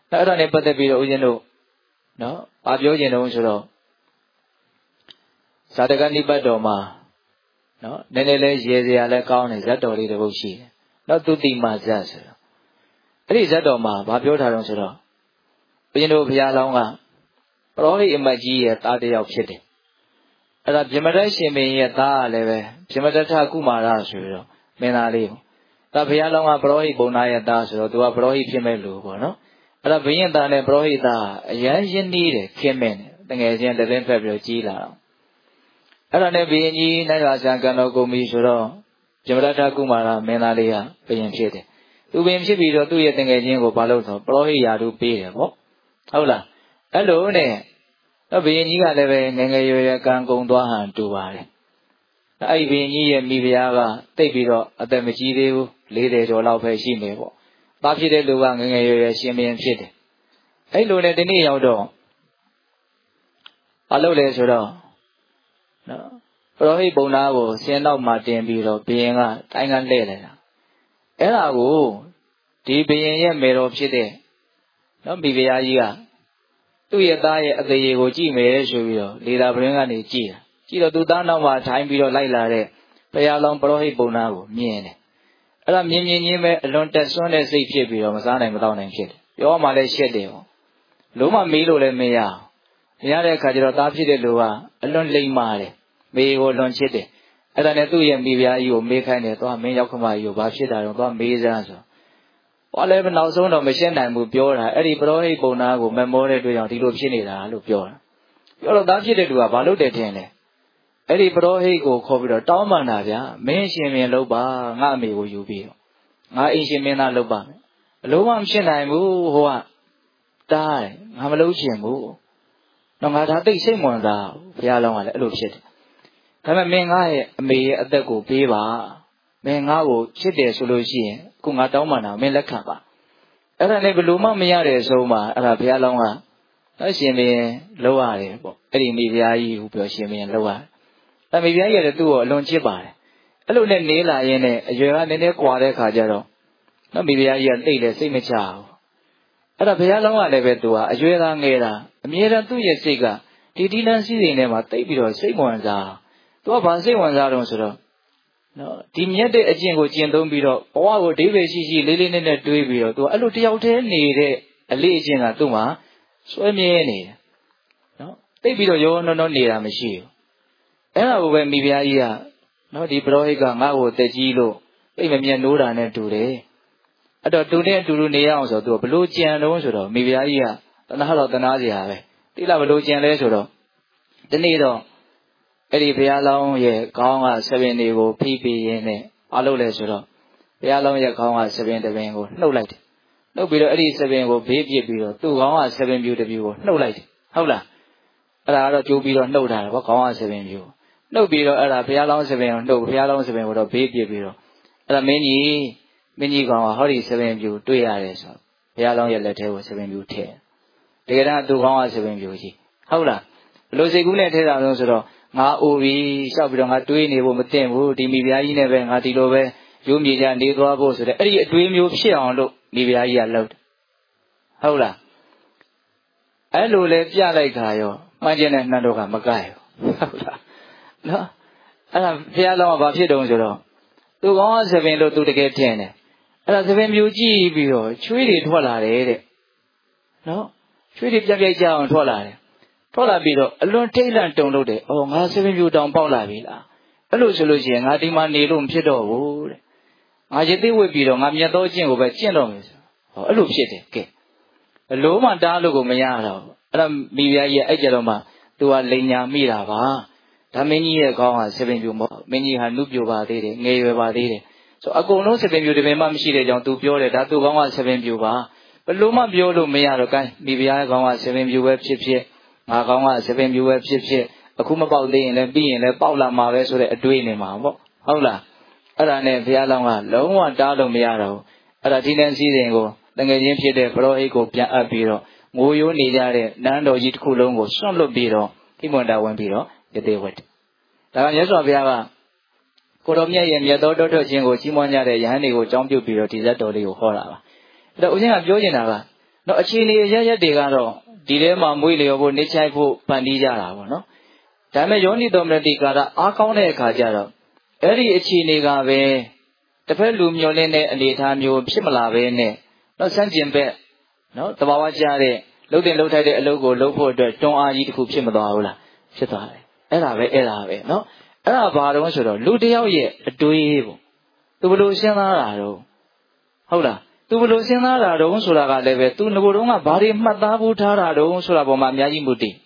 အဲ့ဒါနဲ့ပတ်သက်ပြီးတော့ဦးဇင်းတို့နော်ဘာပြောချင်တုံးဆိုတော့ဇာတကနိပတ်တော်မှာနော်နည်းနည်းလေးရေစရာလည်းကောင်းတယ်ဇတ်တော်လေးတစ်ပုဒ်ရှိတယ်နော်သူတိမဇတ်ဆိုတော့အဲ့ဒီဇတ်တော်မှာဘာပြောထားတုံးဆိုတော့ဦးဇင်းတို့ဘုရားလောင်းကပရောဟိတ်အမတ်ကြီးရဲ့သားတစ်ယောက်ဖြစ်တယ်အဲ့ဒါဗြဟ္မတရှင်မင်းရဲ့သားကလည်းပဲဗြဟ္မတထကုမာရဆိုပြီးတော့မင်းသားလေးပေါ့ဒါဘုရားလောင်းကပရောဟိတ်ဘုံသားရဲ့သားဆိုတော့သူကပရောဟိတ်ဖြစ်မဲ့လူပေါ့နော်အဲ့ဒါဘုရင်သားနဲ့ပရောဟိတ်သားအရန်ရင်းနှီးတယ်ခင်မင်းတယ်တကယ်ချင်းတသိန်းဖက်ပြီးတော့ကြီးလာတော့အဲ့ဒါနဲ့ဘုရင်ကြီးနိုင်ပါဆံကံတော်ကုန်ပြီဆိုတော့ဗြဟ္မတထကုမာရမင်းသားလေးကဘုရင်ဖြစ်တယ်သူဘုရင်ဖြစ်ပြီးတော့သူ့ရဲ့တကယ်ချင်းကိုဘာလို့ဆိုပရောဟိတ်ယာတုပေးတယ်ပေါ့ဟုတ်လားအဲ့လိုနဲ့တော့ဘုရင်ကြီးကလည်းပဲငယ်ငယ်ရွယ်ရွယ်ကံကုန်သွားဟန်တူပါတယ်အဲ့ဒီဘုရင်ကြီးရဲ့မိဖုရားကတိတ်ပြီးတော့အသက်မကြီးသေးဘူးလေးဆယ်ကျော်လောက်ပဲရှိနေပေါ့သားဖြစ်တဲ့လူကငယ်ငယ်ရွယ်ရွယ်ရှင်ဘုရင်ဖြစ်တယ်အဲ့လိုနဲ့ဒီနေ့ရောက်တော့ဘာလုပ်လဲဆိုတော့နော်ပရောဟိတ်ဘုံသားကိုဆင်းနောက်မှာတင်ပြီးတော့ဘုရင်ကတိုင်းကလှည့်လိုက်တာအဲ့ဒါကိုဒီဘုရင်ရဲ့မေတော်ဖြစ်တဲ့နော်မိဖုရားကြီးကသူ့ရဲ့သားရဲ့အသေးကိုကြည့်မယ်ဆိုပြီးတော့လေသာပရင်းကနေကြည့်တာကြည့်တော့သူ့သားနောက်မှာထိုင်ပြီးတော့လိုက်လာတဲ့ဘုရားလောင်းပရောဟိတ်ဘုံသားကိုမြင်တယ်အဲ့ဒါမြင်မြင်ချင်းပဲအလွန်တက်ဆွမ်းတဲ့စိတ်ဖြစ်ပြီးတော့မစားနိုင်မတော့နိုင်ဖြစ်တယ်ပြောမှလည်းရှက်တယ်ပေါ့လုံးဝမေးလို့လည်းမရအောင်မရတဲ့အခါကျတော့သားဖြစ်တဲ့လူကအလွန်လိမ္မာတယ်မေကိုလွန်ချစ်တယ်အဲ့ဒါနဲ့သူ့ရဲ့မိဖုရားကြီးကိုမေးခိုင်းတယ်သွားမင်းရောက်ခမကြီးကိုဘာဖြစ်တာတော့သွားမေးစမ်းဆိုဘာလဲနောက်ဆုံးတော့မရှင်းနိုင်ဘူးပြောတာအဲ့ဒီပရောဟိတ်ဘုံသားကိုမမောတဲ့အတွက်ကြောင့်ဒီလိုဖြစ်နေတာလို့ပြောတာပြောတော့သားဖြစ်တဲ့လူကဘာလုပ်တယ်ထင်လဲအဲ့ဒီပရောဟိတ်ကိုခေါ်ပြီးတော့တောင်းပန်တာဗျာမင်းရှင်မင်းလုပ်ပါငါအမေကိုယူပြီးတော့ငါအိမ်ရှင်မင်းသားလုပ်ပါမယ်အလုံးမမရှင်းနိုင်ဘူးဟိုကတားတယ်ငါမလုပ်ချင်ဘူးတော့ငါဒါသိစိတ်ဝင်စားဘုရားလောင်းကလည်းအဲ့လိုဖြစ်တယ်ဒါပေမဲ့မင်းငါရဲ့အမေရဲ့အသက်ကိုပေးပါမင်းငါ့ကိုချစ်တယ်ဆိုလို့ရှိရင်ခုငါတောင်းပန်တာမင်းလက်ခံပါအဲ့ဒါနဲ့ဘယ်လိုမှမရတဲ့အဆုံးမှာအဲ့ဒါဘုရားလောင်းကအရှင်မင်းလောက်ရတယ်ပေါ့အဲ့ဒီမိဖုရားကြီးဟူပြောရှင်မင်းလောက်ရတယ်အဲ့မိဖုရားကြီးကလည်းသူ့ကိုအလွန်ချစ်ပါတယ်အဲ့လိုနဲ့နေလာရင်းနဲ့အရွယ်ကနည်းနည်းကွာတဲ့ခါကျတော့နော်မိဖုရားကြီးကတိတ်လည်းစိတ်မချဘူးအဲ့ဒါဘုရားလောင်းကလည်းပဲသူကအရွယ်သားငယ်တာအမြဲတမ်းသူ့ရဲ့စိတ်ကဒီဒီလန်းစည်းစိမ်ထဲမှာတိတ်ပြီးတော့စိတ်ဝင်စားသူကဘာစိတ်ဝင်စားတော့ဆိုတော့နော်ဒီမြတ်တဲ့အကျင့်ကိုကျင့်သုံးပြီးတော့ဘဝကိုဒိဗေရှိရှိလေးလေးနက်နက်တွေးပြီးတော့သူကအဲ့လိုတယောက်တည်းနေတဲ့အလေးအကျင့်ကသူ့မှာဆွဲမြဲနေတယ်နော်တိတ်ပြီးတော့ရောနောနောနေတာမရှိဘူးအဲ့ဒါကိုပဲမိဖုရားကြီးကနော်ဒီပရောဟိတ်ကငါ့ကိုတက်ကြီးလို့ပြိတ်မမြတ်နိုးတာနဲ့တူတယ်အဲ့တော့တူတဲ့အတူတူနေရအောင်ဆိုတော့သူကဘလို့ကြံတော့ဆိုတော့မိဖုရားကြီးကတနာတော့တနာစရာပဲတိလားဘလို့ကြံလဲဆိုတော့ဒီနေ့တော့အဲ့ဒီဘုရားလောင်းရဲ့ခေါင်းကဆပင်တွေကိုဖိပြီးရင်းနဲ့အားလုပ်လဲဆိုတော့ဘုရားလောင်းရဲ့ခေါင်းကဆပင်တစ်ပင်ကိုနှုတ်လိုက်တယ်နှုတ်ပြီးတော့အဲ့ဒီဆပင်ကိုဘေးပြစ်ပြီးတော့သူ့ခေါင်းကဆပင်ပြူတစ်ပြူကိုနှုတ်လိုက်တယ်ဟုတ်လားအဲ့ဒါကတော့ကြိုးပြီးတော့နှုတ်ထားတယ်ဗောခေါင်းကဆပင်ပြူနှုတ်ပြီးတော့အဲ့ဒါဘုရားလောင်းဆပင်ကိုနှုတ်ဘုရားလောင်းဆပင်ကိုတော့ဘေးပြစ်ပြီးတော့အဲ့ဒါမင်းကြီးမင်းကြီးကောင်ကဟောဒီဆပင်ပြူတွေ့ရတယ်ဆိုတော့ဘုရားလောင်းရဲ့လက်ထဲကိုဆပင်ပြူထည့်တကယ်တော့သူ့ခေါင်းကဆပင်ပြူကြီးဟုတ်လားဘလို့စိတ်ကူးနဲ့ထဲတာလို့ဆိုတော့ငါအိုပြီးရှောက်ပြီးတော့ငါတွေးနေဖို့မသင့်ဘူးဒီမိဖုရားကြီးနဲ့ပဲငါဒီလိုပဲရိုးမြေကြနေသွားဖို့ဆိုတဲ့အဲ့ဒီအတွေးမျိုးဖြစ်အောင်လို့မိဖုရားကြီးကလှုပ်တယ်ဟုတ်လားအဲ့လိုလဲပြလိုက်တာရောမှန်ကျင်တဲ့နှမ်းတော့ကမကဲဘူးဟုတ်လားနော်အဲ့ဒါဘုရားလောင်းကဘာဖြစ်တုံးဆိုတော့သူကောင်းကသပင်လို့သူတကယ်ထင်တယ်အဲ့ဒါသပင်မျိုးကြည့်ပြီးတော့ချွေးတွေထွက်လာတယ်တဲ့နော်ချွေးတွေပြက်ပြက်ကြအောင်ထွက်လာတယ်ထွက်လာပြီးတော့အလွန်ထိတ်လန့်တုန်လို့တယ်။အော်ငါဆပင်ပြူတောင်ပေါက်လာပြီလား။အဲ့လိုဆိုလို့ရှိရင်ငါဒီမှာနေလို့မဖြစ်တော့ဘူးတဲ့။ငါရသေးဝစ်ပြီးတော့ငါမြတ်သောအကျင့်ကိုပဲကျင့်တော့မယ်ဆို။ဟောအဲ့လိုဖြစ်တယ်ကဲ။အလိုမှတားလို့ကိုမရတော့ဘူး။အဲ့ဒါမိဖုရားကြီးအဲ့ကြတော့မှသူကလိန်ညာမိတာပါ။ဒါမင်းကြီးရဲ့ခေါင်းကဆပင်ပြူမဟုတ်။မင်းကြီးဟာနုပြူပါသေးတယ်ငယ်ရွယ်ပါသေးတယ်။ဆိုအကုန်လုံးဆပင်ပြူတစ်ပင်မှမရှိတဲ့ကြောင့်သူပြောတယ်ဒါသူ့ခေါင်းကဆပင်ပြူပါ။ဘယ်လိုမှပြောလို့မရတော့ကဲမိဖုရားရဲ့ခေါင်းကဆပင်ပြူပဲဖြစ်ဖြစ်ငါကောင်းကဆပင်ပြူပဲဖြစ်ဖြစ်အခုမပေါက်သေးရင်လည်းပြီးရင်လည်းပေါက်လာမှာပဲဆိုတဲ့အတွေးနေမှာပေါ့ဟုတ်လားအဲ့ဒါနဲ့ဘုရားလောင်းကလုံးဝတားလို့မရတော့ဘူးအဲ့ဒါဒီလန်းစည်းစိမ်ကိုတကယ်ချင်းဖြစ်တဲ့ပရောဟိတ်ကိုပြန်အပ်ပြီးတော့ငိုရိုးနေကြတဲ့နန်းတော်ကြီးတစ်ခုလုံးကိုဆွန့်လွတ်ပြီးတော့ခိမွန်တာဝင်ပြီးတော့ရသေးဝတ်ဒါကမြတ်စွာဘုရားကကိုတော်မြတ်ရဲ့မြတ်သောတောထွက်ခြင်းကိုကြီးမွမ်းကြတဲ့ယဟန်တွေကိုအကြောင်းပြုပြီးတော့ဒီဇတ်တော်လေးကိုဟောတာပါအဲ့တော့ဦးဇင်းကပြောချင်တာကနော်အခြေအနေရရက်တွေကတော့ဒီထဲမှာမွေးလျော်ဖို့နေချိုက်ဖို့ဖန်တီးကြတာပေါ့နော်ဒါပေမဲ့ယောနိသောမနတိကာရအားကောင်းတဲ့အခါကျတော့အဲ့ဒီအခြေအနေကပဲတစ်ဖက်လူမျောလင်းတဲ့အနေအထားမျိုးဖြစ်မလာဘဲနဲ့နော်စန့်ကျင်ဘက်နော်တဘာဝကျတဲ့လှုပ်တင်လှုပ်ထိုက်တဲ့အလုပ်ကိုလုပ်ဖို့အတွက်တွန်းအားကြီးတစ်ခုဖြစ်မသွားဘူးလားဖြစ်သွားတယ်အဲ့ဒါပဲအဲ့ဒါပဲနော်အဲ့ဒါဘာတော့ဆိုတော့လူတစ်ယောက်ရဲ့အတွေးပေါ့သူဘလို့စဉ်းစားတာတော့ဟုတ်လားသူဘလို့စဉ်းစားတာတော့ဆိုတာကလည်းပဲသူငကိုယ်တုန်းကဘာတွေမှတ်သားဖို့ထားတာတော့ဆိုတာပေါ်မှာအများကြီးမူတည်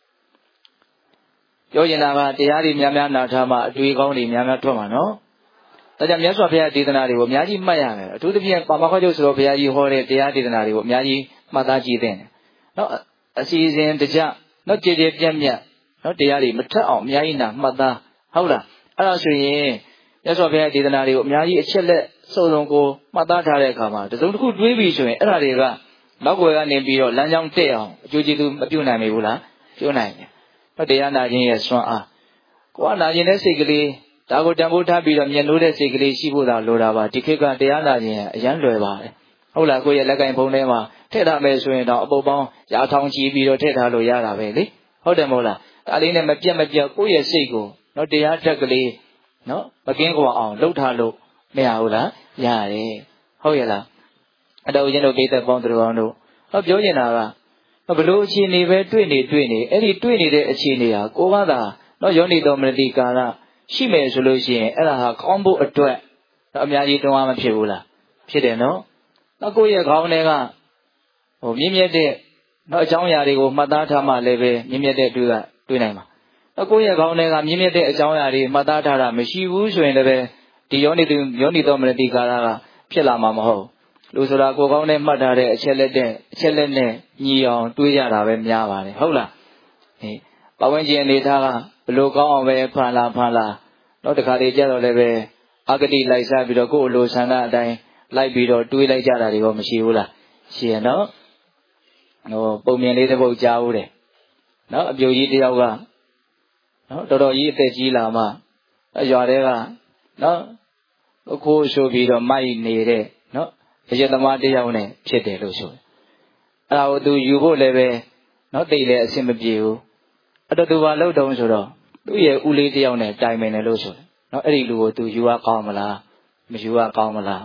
ပြောရင်ကတရားတွေများများနာထားမှအတွေ့အကောင်းတွေများများထွက်မှာနော်ဒါကြောင့်မြတ်စွာဘုရားဒေသနာတွေကိုအများကြီးမှတ်ရမယ်အထူးသဖြင့်ပါမခောကျုပ်ဆိုတော့ဘုရားကြီးဟောတဲ့တရားဒေသနာတွေကိုအများကြီးမှတ်သားကြည့်သင့်တယ်နော်အစီအစဉ်တကြနော်ကြည်ကြည်ပြတ်ပြတ်နော်တရားတွေမထက်အောင်အများကြီးနာမှတ်သားဟုတ်လားအဲ့ဒါဆိုရင်မြတ်စွာဘုရားဒေသနာတွေကိုအများကြီးအချက်လက်စုံစုံကိုမှတ်သားထားတဲ့အခါမှာတစုံတစ်ခုတွေးပြီးဆိုရင်အဲ့ဒါတွေကနောက်ွယ်ကနေပြီးတော့လမ်းကြောင်းတက်အောင်အကျိုးကျေးဇူးမပြုတ်နိုင်ဘူးလားပြုတ်နိုင်တယ်ဟုတ်တရားနာခြင်းရဲ့စွမ်းအားကိုကနာခြင်းတဲ့စိတ်ကလေးဒါကိုတန်ဖိုးထားပြီးတော့မြင်လို့တဲ့စိတ်ကလေးရှိဖို့သာလိုတာပါဒီခေတ်ကတရားနာခြင်းအရန်လွယ်ပါတယ်ဟုတ်လားကိုယ့်ရဲ့လက်ကင်ဖုံးထဲမှာထည့်ထားမယ်ဆိုရင်တော့အပုပ်ပေါင်းရာထောင်ချီပြီးတော့ထည့်ထားလို့ရတာပဲလေဟုတ်တယ်မဟုတ်လားဒါလေးနဲ့မပြတ်မပြတ်ကိုယ့်ရဲ့စိတ်ကိုနော်တရားထက်ကလေးနော်မကင်းကွာအောင်လှုပ်ထားလို့မရဘူးလားရတယ်ဟုတ်ရဲ့လားအတော်ချင်းတို့ကိစ္စပေါင်းသူတော်တို့ဟောပြောနေတာကဘလို့အခြေအနေပဲတွေ့နေတွေ့နေအဲ့ဒီတွေ့နေတဲ့အခြေအနေဟာကိုကသာနော်ယောနိသောမနတိကာရရှိမယ်ဆိုလို့ရှိရင်အဲ့ဒါဟာကောင်းဖို့အတွက်အများကြီးတွန်းအားမဖြစ်ဘူးလားဖြစ်တယ်နော်နောက်ကိုယ့်ရဲ့ခေါင်းထဲကဟိုမြင့်မြတ်တဲ့နော်အကြောင်းအရာတွေကိုမှတ်သားထားမှလည်းပဲမြင့်မြတ်တဲ့တွေ့ကတွေ့နိုင်မှာနောက်ကိုယ့်ရဲ့ခေါင်းထဲကမြင့်မြတ်တဲ့အကြောင်းအရာတွေမှတ်သားထားတာမရှိဘူးဆိုရင်လည်းဒီယောနိယောနိသောမနတိကာရကဖြစ်လာမှာမဟုတ်လူဆိုတာကိုယ်ကောင်းနဲ့မှတ်ထားတဲ့အချက်လက်တဲ့အချက်လက်နဲ့ညီအောင်တွေးရတာပဲများပါတယ်ဟုတ်လားဟေးပဝန်းကျင်အနေထားကဘလို့ကောင်းအောင်ပဲဖန်လာဖန်လာနောက်တစ်ခါတည်းကြတော့လည်းပဲအဂတိလိုက်စားပြီးတော့ကိုယ့်အလိုဆန္ဒအတိုင်းလိုက်ပြီးတော့တွေးလိုက်ကြတာတွေရောမရှိဘူးလားရှိရနော်ဟိုပုံမြင်လေးတစ်ပုဒ်ကြားဦးတယ်နော်အပြိုကြီးတယောက်ကနော်တော်တော်ကြီးအသက်ကြီးလာမှအရွာတဲကနော်အခိုးရှိုးပြီးတော့မိုက်နေတဲ့နော်အကျသမားတယောက်နဲ့ဖြစ်တယ်လို့ဆိုအဲ့ဒါကိုသူယူဖို့လည်းပဲနော်တိတ်လည်းအဆင်မပြေဘူးအဲ့တော့သူကလှုပ်တုံးဆိုတော့သူ့ရဲ့ဦးလေးတယောက်နဲ့တိုင်ပင်တယ်လို့ဆိုတယ်နော်အဲ့ဒီလူကိုသူယူရကောင်းမလားမယူရကောင်းမလား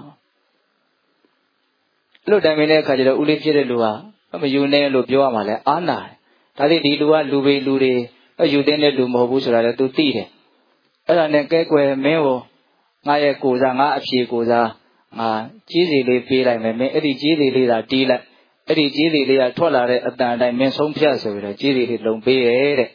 အဲ့လိုတိုင်ပင်တဲ့အခါကျတော့ဦးလေးဖြစ်တဲ့လူကမယူနဲ့လို့ပြောရမှာလဲအားနာတယ်ဒါသေးဒီလူကလူပေလူတွေယူတဲ့လူမဟုတ်ဘူးဆိုတာလည်းသူသိတယ်အဲ့ဒါနဲ့ကဲကွယ်မင်းကိုငါရဲ့ကိုစားငါအဖြေကိုစားငါကြီးစီလေးပေးလိုက်မယ်မင်းအဲ့ဒီကြီးစီလေးသာတီးလိုက်အဲ့ဒီကြီးစီလေးကထွက်လာတဲ့အတန်အတိုင်းမင်းဆုံးဖြတ်ဆိုပြီးတော့ကြီးစီလေးလုံပေးရဲ့တဲ့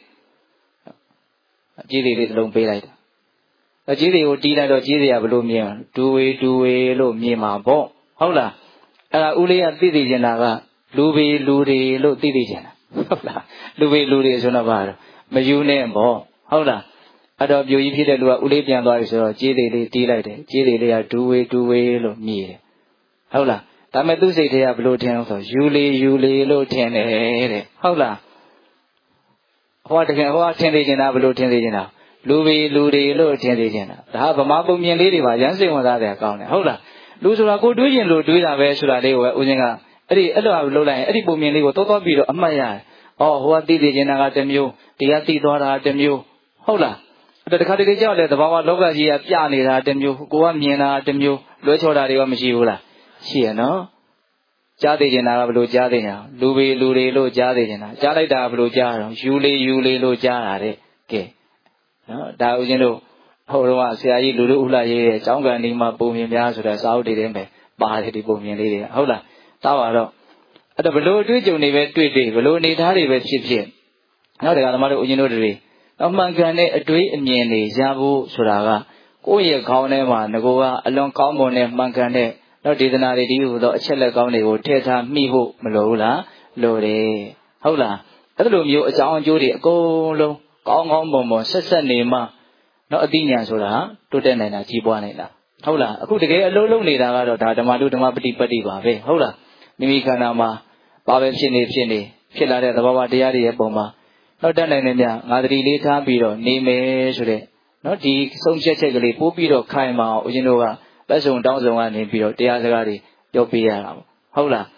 ကြီးစီလေးလုံပေးလိုက်တာအကြီးစီကိုတီးလိုက်တော့ကြီးစီကဘလို့မြင်ဒူဝေဒူဝေလို့မြင်မှာပေါ့ဟုတ်လားအဲ့ဒါဦးလေးကသိသိကျင်တာကလူပေလူတွေလို့သိသိကျင်တာဟုတ်လားလူပေလူတွေဆိုတော့ဘာလို့မယူနဲ့ပေါ့ဟုတ်လားအဲ့တော့ပြိုကြီးဖြစ်တဲ့လူကဦးလေးပြန်သွားပြီဆိုတော့ကြီးသေးလေးတီးလိုက်တယ်ကြီးသေးလေးကဒူဝေဒူဝေလို့မြည်တယ်ဟုတ်လားဒါမဲ့သူ့စိတ်ထဲကဘလို့ထင်အောင်ဆိုယူလေယူလေလို့ထင်တယ်တဲ့ဟုတ်လားဟောတကယ်ဟောထင်သေးချင်တာဘလို့ထင်သေးချင်တာလူပေလူတွေလို့ထင်သေးချင်တာဒါကဗမာပုံမြင်လေးတွေပါရမ်းစိတ်ဝင်စားတယ်ကောင်းတယ်ဟုတ်လားလူဆိုတာကိုတွေးကျင်လို့တွေးတာပဲဆိုတာလေးကိုပဲဦးဇင်းကအဲ့ဒီအဲ့လိုလုပ်လိုက်ရင်အဲ့ဒီပုံမြင်လေးကိုတောတောပြီးတော့အမှတ်ရတယ်ဩဟိုကသိသေးချင်တာကတစ်မျိုးဒီကသိသွားတာတစ်မျိုးဟုတ်လားအဲ့တခါတလေကြောက်လေသဘာဝလောကကြီးကပြနေတာတစ်မျိုးကိုကမြင်တာတစ်မျိုးလွဲချော်တာတွေကမရှိဘူးလားရှိရနော်ကြားသိချင်တာကဘလို့ကြားသိညာလူပေလူတွေလို့ကြားသိချင်တာကြားလိုက်တာဘလို့ကြားတော့ယူလေယူလေလို့ကြားတာတဲ့ကဲနော်ဒါဦးဇင်းတို့ဟိုတော့ဆရာကြီးလူတို့ဥလာရေးရဲ့ကျောင်းကန်ဒီမှာပုံမြင်များဆိုတဲ့စာအုပ်တွေထဲမှာပါတယ်ဒီပုံမြင်လေးတွေဟုတ်လားတောက်ပါတော့အဲ့တော့ဘလို့အတွေ့အကြုံတွေပဲတွေ့တွေ့ဘလို့အနေထားတွေပဲဖြစ်ဖြစ်နောက်တခါသမားတို့ဦးဇင်းတို့တွေအမှန်ကန်တဲ့အတွေ့အမြင်တွေရဖို့ဆိုတာကကိုယ့်ရဲ့ခေါင်းထဲမှာငကိုကအလွန်ကောင်းမွန်တဲ့မှန်ကန်တဲ့နောက်ဒေသနာတွေဒီလိုတော့အချက်လက်ကောင်းတွေကိုထည့်ထားမိဖို့မလိုဘူးလားလိုတယ်ဟုတ်လားအဲ့လိုမျိုးအကြောင်းအကျိုးတွေအကုန်လုံးကောင်းကောင်းမွန်မွန်ဆက်ဆက်နေမှနော်အသိဉာဏ်ဆိုတာတိုးတက်နိုင်တာကြီးပွားနိုင်တာဟုတ်လားအခုတကယ်အလုံးလုံးနေတာကတော့ဒါဓမ္မတုဓမ္မပฏิပတ်တိပါပဲဟုတ်လားမိမိခန္ဓာမှာဘာပဲဖြစ်နေဖြစ်နေဖြစ်လာတဲ့သဘာဝတရားတွေရဲ့ပုံမှာတော့တက်နိုင်နေမြငါတတိလေးထားပြီးတော့နေမယ်ဆိုတဲ့နော်ဒီဆုံးဖြတ်ချက်ကလေးပို့ပြီးတော့ခိုင်မာအောင်ဦးဇင်းတို့ကလက်ဆောင်တောင်းဆောင်ကနေပြီးတော့တရားစကားတွေပြောပေးရတာပေါ့ဟုတ်လား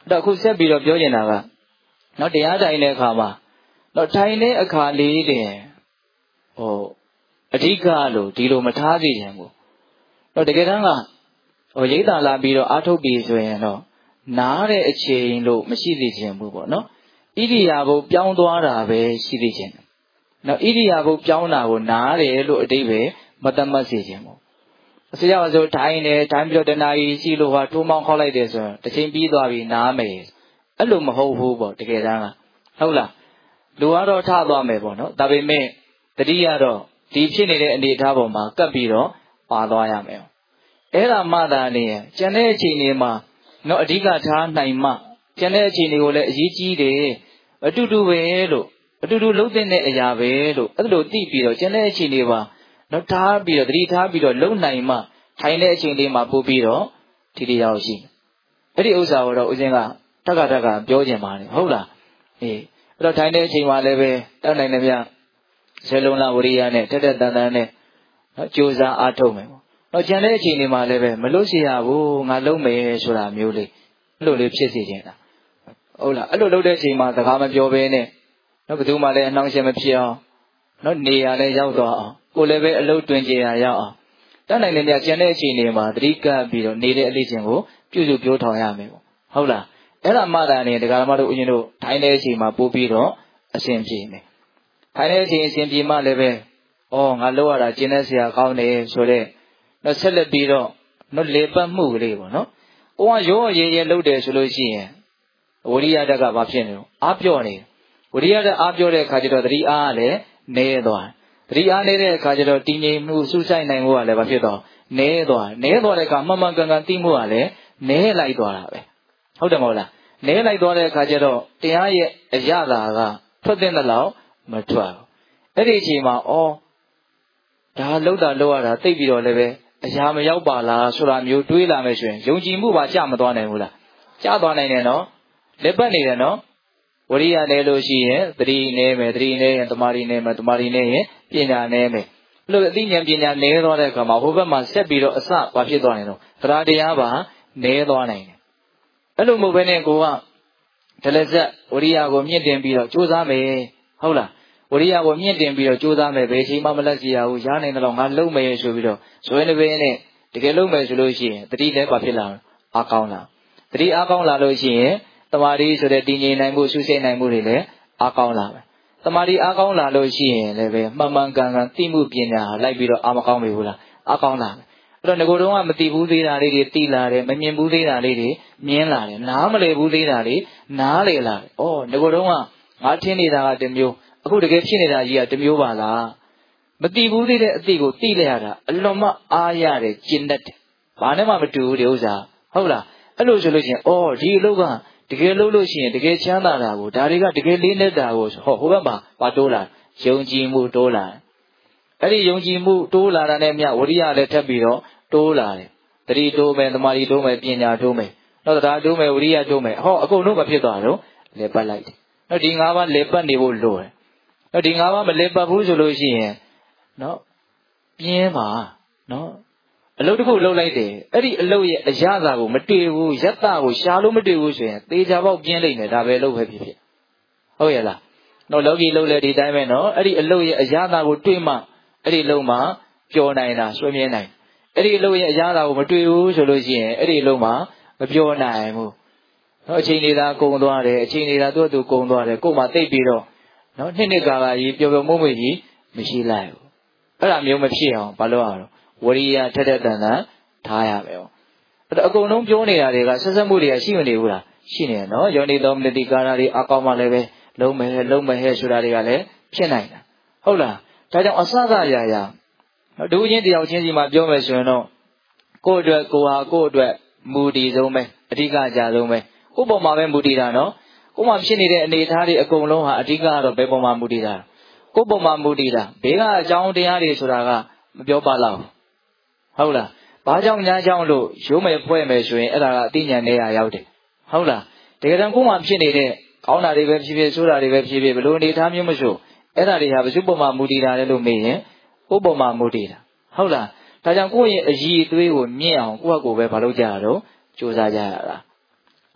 တော့အခုဆက်ပြီးတော့ပြောနေတာကနော်တရားထိုင်တဲ့အခါမှာနော်ထိုင်တဲ့အခါလေးတင်ဟိုအဓိကလို့ဒီလိုမထားစေချင်ဘူးတော့တကယ်တမ်းကဟိုရိတ်တာလာပြီးတော့အာထုတ်ပြီးဆိုရင်တော့နားတဲ့အချိန်လို့မရှိစေချင်ဘူးပေါ့နော်ဣရိယာပုပြောင်းသွားတာပဲရှိသေးချင်တယ်နော်ဣရိယာပုပြောင်းတာကိုနားတယ်လို့အတိတ်ပဲမတတ်မှတ်စေချင်ဘူးအစရောက်ဆိုထိုင်တယ်ထိုင်ပြီးတော့တနာရီရှိလို့ဟာထိုးမောင်းခေါက်လိုက်တယ်ဆိုရင်တစ်ချိန်ပြီးသွားပြီနားမယ်အဲ့လိုမဟုတ်ဘူးပေါ့တကယ်တမ်းကဟုတ်လားလူကတော့ထသွားမယ်ပေါ့နော်ဒါပေမဲ့တတိယတော့ဒီဖြစ်နေတဲ့အနေအထားပေါ်မှာကပ်ပြီးတော့ပါသွားရမယ်အဲ့ဒါမှသာနေရင်ကျန်တဲ့အချိန်တွေမှာနော်အဓိကထားနိုင်မှကျန်တဲ့အချိန်တွေကိုလည်းအရေးကြီးတယ်အတူတူပဲလို့အတူတူလုံးတဲ့အရာပဲလို့အဲ့လိုသိပြီးတော့ကျန်တဲ့အချိန်တွေပါနော်ထားပြီးတော့တတိထားပြီးတော့လုံနိုင်မှထိုင်တဲ့အချိန်လေးမှာပို့ပြီးတော့ထိတိရောက်ရှိအဲ့ဒီဥစ္စာကိုတော့ဦးဇင်းကတက်ကတက်ကပြောချင်ပါတယ်ဟုတ်လားအေးအဲ့တော့ထိုင်တဲ့အချိန်မှာလည်းပဲတောက်နိုင်တယ်ဗျဇေလုံးလာဝရိယနဲ့တက်တက်တန်တန်နဲ့နော်ကြိုးစားအားထုတ်မယ်ပေါ့တော့ကျန်တဲ့အချိန်တွေမှာလည်းပဲမလွတ်စီရဘူးငါလုံးမယ်ဆိုတာမျိုးလေးအဲ့လိုလေးဖြစ်စေချင်တာဟုတ်လားအဲ့လိုလုပ်တဲ့အချိန်မှာစကားမပြောဘဲနဲ့နော်ဘယ်သူမှလည်းအနှောင့်အယှက်မဖြစ်အောင်နော်နေရလည်းရောက်သွားအောင်ကိုယ်လည်းပဲအလုပ်တွင်ကြရရောက်အောင်တတ်နိုင်တယ်များကျန်တဲ့အချိန်တွေမှာသတိကပ်ပြီးတော့နေတဲ့အလေးချင်းကိုပြုစုပြောထောင်ရမယ်ပေါ့ဟုတ်လားအဲ့ဒါမှသာနေတရားဓမ္မတို့ဦးဇင်းတို့ထိုင်တဲ့အချိန်မှာပို့ပြီးတော့အစဉ်ပြေမယ်ထိုင်တဲ့အချိန်အစဉ်ပြေမှလည်းပဲဩငါလောက်ရတာကျင်းတဲ့ဆရာကောင်းတယ်ဆိုတော့နော်ဆက်လက်ပြီးတော့နော်လေပတ်မှုကလေးပေါ့နော်ဟိုကရောရဲရဲလုပ်တယ်ဆိုလို့ရှိရင်ဝိရိယဓာတ်ကဘာဖြစ်နေလဲအားပြော့နေဝိရိယဓာတ်အားပြော့တဲ့အခါကျတော့သတိအားကလည်းနည်းသွားသတိအားနေတဲ့အခါကျတော့တည်ငြိမ်မှုစူးစိုက်နိုင်မှုကလည်းဘာဖြစ်တော့နည်းသွားနည်းသွားတဲ့အခါမှန်မှန်ကန်ကန်သိမှုကလည်းနည်းလိုက်သွားတာပဲဟုတ်တယ်မဟုတ်လားနည်းလိုက်သွားတဲ့အခါကျတော့တရားရဲ့အရသာကထွက်တဲ့လောက်မထွက်ဘူးအဲ့ဒီအချိန်မှာဩဒါလှုပ်တာလှုပ်ရတာသိပြီးတော့လည်းပဲအရာမရောက်ပါလားဆိုတာမျိုးတွေးလာမယ်ဆိုရင်ယုံကြည်မှုပါကြမသွားနိုင်ဘူးလားကြသွားနိုင်တယ်နော်လက်ပတ်နေတယ်နော်ဝရိယနဲ့လို့ရှိရင်သတိနေမယ်သတိနေရင်တမာရီနေမယ်တမာရီနေရင်ပညာနေမယ်အဲ့လိုအသိဉာဏ်ပညာနေသွားတဲ့အခါမှာဟိုဘက်မှာဆက်ပြီးတော့အစဘာဖြစ်သွားနိုင်တော့တရားတရားပါနေသွားနိုင်တယ်အဲ့လိုမဟုတ်ဘဲနဲ့ကိုကဒလဇက်ဝရိယကိုမြင့်တင်ပြီးတော့ကြိုးစားမယ်ဟုတ်လားဝရိယကိုမြင့်တင်ပြီးတော့ကြိုးစားမယ်ဘယ်ချိန်မှမလက်စီရဘူးရားနိုင်တယ်လို့ငါလုံးမယ်ဆိုပြီးတော့ဇွဲနေပဲနဲ့တကယ်လုံးမယ်ဆိုလို့ရှိရင်တတိလည်းဘာဖြစ်လာအားကောင်းလာတတိအားကောင်းလာလို့ရှိရင်တမာရီဆိုတဲ့တည်ငြိမ်နိုင်မှုရှုစိတ်နိုင်မှုတွေလည်းအားကောင်းလာမယ်တမာရီအားကောင်းလာလို့ရှိရင်လည်းပဲမှန်မှန်ကန်ကန်သိမှုပညာလိုက်ပြီးတော့အားမကောင်းပြီဘူးလားအားကောင်းလာမယ်အဲ့တော့ငကိုယ်တော့ကမသိဘူးသေးတာလေးတွေသိလာတယ်မမြင်ဘူးသေးတာလေးတွေမြင်လာတယ်နားမလည်ဘူးသေးတာလေးနားလေလာတယ်ဩငကိုယ်တော့ကငါထင်နေတာကတမျိုးအခုတကယ်ဖြစ်နေတာကြီးကတမျိုးပါလားမသိဘူးသေးတဲ့အသိကိုသိလိုက်ရတာအလွန်မှအားရတယ်ကျင့်တတ်တယ်ဘာနဲ့မှမတူဘူးဒီဥစ္စာဟုတ်လားအဲ့လိုဆိုလို့ရှိရင်ဩဒီအလုပ်ကတကယ်လုပ်လို့ရှိရင်တကယ်ချမ်းသာတာကိုဒါတွေကတကယ်လေးနေတာကိုဟောဟိုဘက်မှာပါတိုးလာယုံကြည်မှုတိုးလာအဲ့ဒီယုံကြည်မှုတိုးလာတာနဲ့မြဝရိယလည်းထပ်ပြီးတော့တိုးလာတယ်တတိတိုးမယ်သမာဓိတိုးမယ်ပညာတိုးမယ်နောက်တရားတိုးမယ်ဝရိယတိုးမယ်ဟောအကုန်လုံးမဖြစ်သွားတော့လေပတ်လိုက်တယ်နောက်ဒီ၅ပါးလေပတ်နေဖို့လိုတယ်နောက်ဒီ၅ပါးမလေပတ်ဘူးဆိုလို့ရှိရင်နော်ပြင်းပါနော်အလုပ်တစ်ခုလုပ်လိုက်တယ်အဲ့ဒီအလုပ်ရဲ့အရသာကိုမတွေ့ဘူးယတ္တကိုရှာလို့မတွေ့ဘူးဆိုရင်သေချာပေါက်ပြင်းလိုက်တယ်ဒါပဲလုပ်ပဲဖြစ်ဖြစ်ဟုတ်ရဲ့လားတော့လောကီလုပ်လဲဒီတိုင်းပဲနော်အဲ့ဒီအလုပ်ရဲ့အရသာကိုတွေ့မှအဲ့ဒီလုံးမှာပျော်နိုင်တာဆွေးမြဲနိုင်အဲ့ဒီအလုပ်ရဲ့အရသာကိုမတွေ့ဘူးဆိုလို့ရှိရင်အဲ့ဒီအလုပ်မှာမပျော်နိုင်ဘူးနော်အချိန်လေးသာကုန်သွားတယ်အချိန်လေးသာသူ့အတူကုန်သွားတယ်ကို့မှာတိတ်ပြီးတော့နော်နှစ်နှစ်ကာလကြီးပျော်ပျော်မွေ့မွေ့ကြီးမရှိလိုက်ဘူးအဲ့ဒါမျိုးမဖြစ်အောင်ဘာလို့ရအောင်ဝရိယထက်ထက်တန်တန်ထားရမယ်ပေါ့အဲ့တော့အကုန်လုံးပြောနေတာတွေကဆက်ဆက်မှုတွေကရှိမနေဘူးလားရှိနေတယ်နော်ယောနိသောမနတိကာရတွေအကောင်းမှလည်းပဲလုံးမယ်လုံးမယ်ဟဲ့ဆိုတာတွေကလည်းဖြစ်နိုင်တာဟုတ်လားဒါကြောင့်အစစရာရာဒုချင်းတယောက်ချင်းစီမှာပြောမယ်ဆိုရင်တော့ကိုယ့်အတွက်ကိုဟာကိုယ့်အတွက်မူတည်ဆုံးပဲအဓိကအကြဆုံးပဲကိုယ့်ပေါ်မှာပဲမူတည်တာနော်ကိုယ်မှာဖြစ်နေတဲ့အနေအထားတွေအကုန်လုံးဟာအဓိကကတော့ဘယ်ပေါ်မှာမူတည်တာကိုယ့်ပေါ်မှာမူတည်တာဘေးကအကြောင်းတရားတွေဆိုတာကမပြောပါတော့ဟုတ်လားဘာကြောင့်ညာကြောင့်လို့ရိုးမယ်ဖွဲ့မယ်ဆိုရင်အဲ့ဒါကအသိဉာဏ်နဲ့ရောက်တယ်ဟုတ်လားတကယ်တမ်းကိုယ်မှာဖြစ်နေတဲ့ကောင်းတာတွေပဲဖြစ်ဖြစ်ဆိုးတာတွေပဲဖြစ်ဖြစ်ဘယ်လိုအနေထားမျိုးမဆိုအဲ့ဒါတွေဟာဘယ်သူ့ပေါ်မှာမူတည်တာလဲလို့မေးရင်ကိုယ့်ပေါ်မှာမူတည်တာဟုတ်လားဒါကြောင့်ကိုယ့်ရဲ့အည်အသွေးကိုမြင့်အောင်ကိုယ့်ဟာကိုယ်ပဲမလုပ်ကြရတော့ကြိုးစားကြရတာ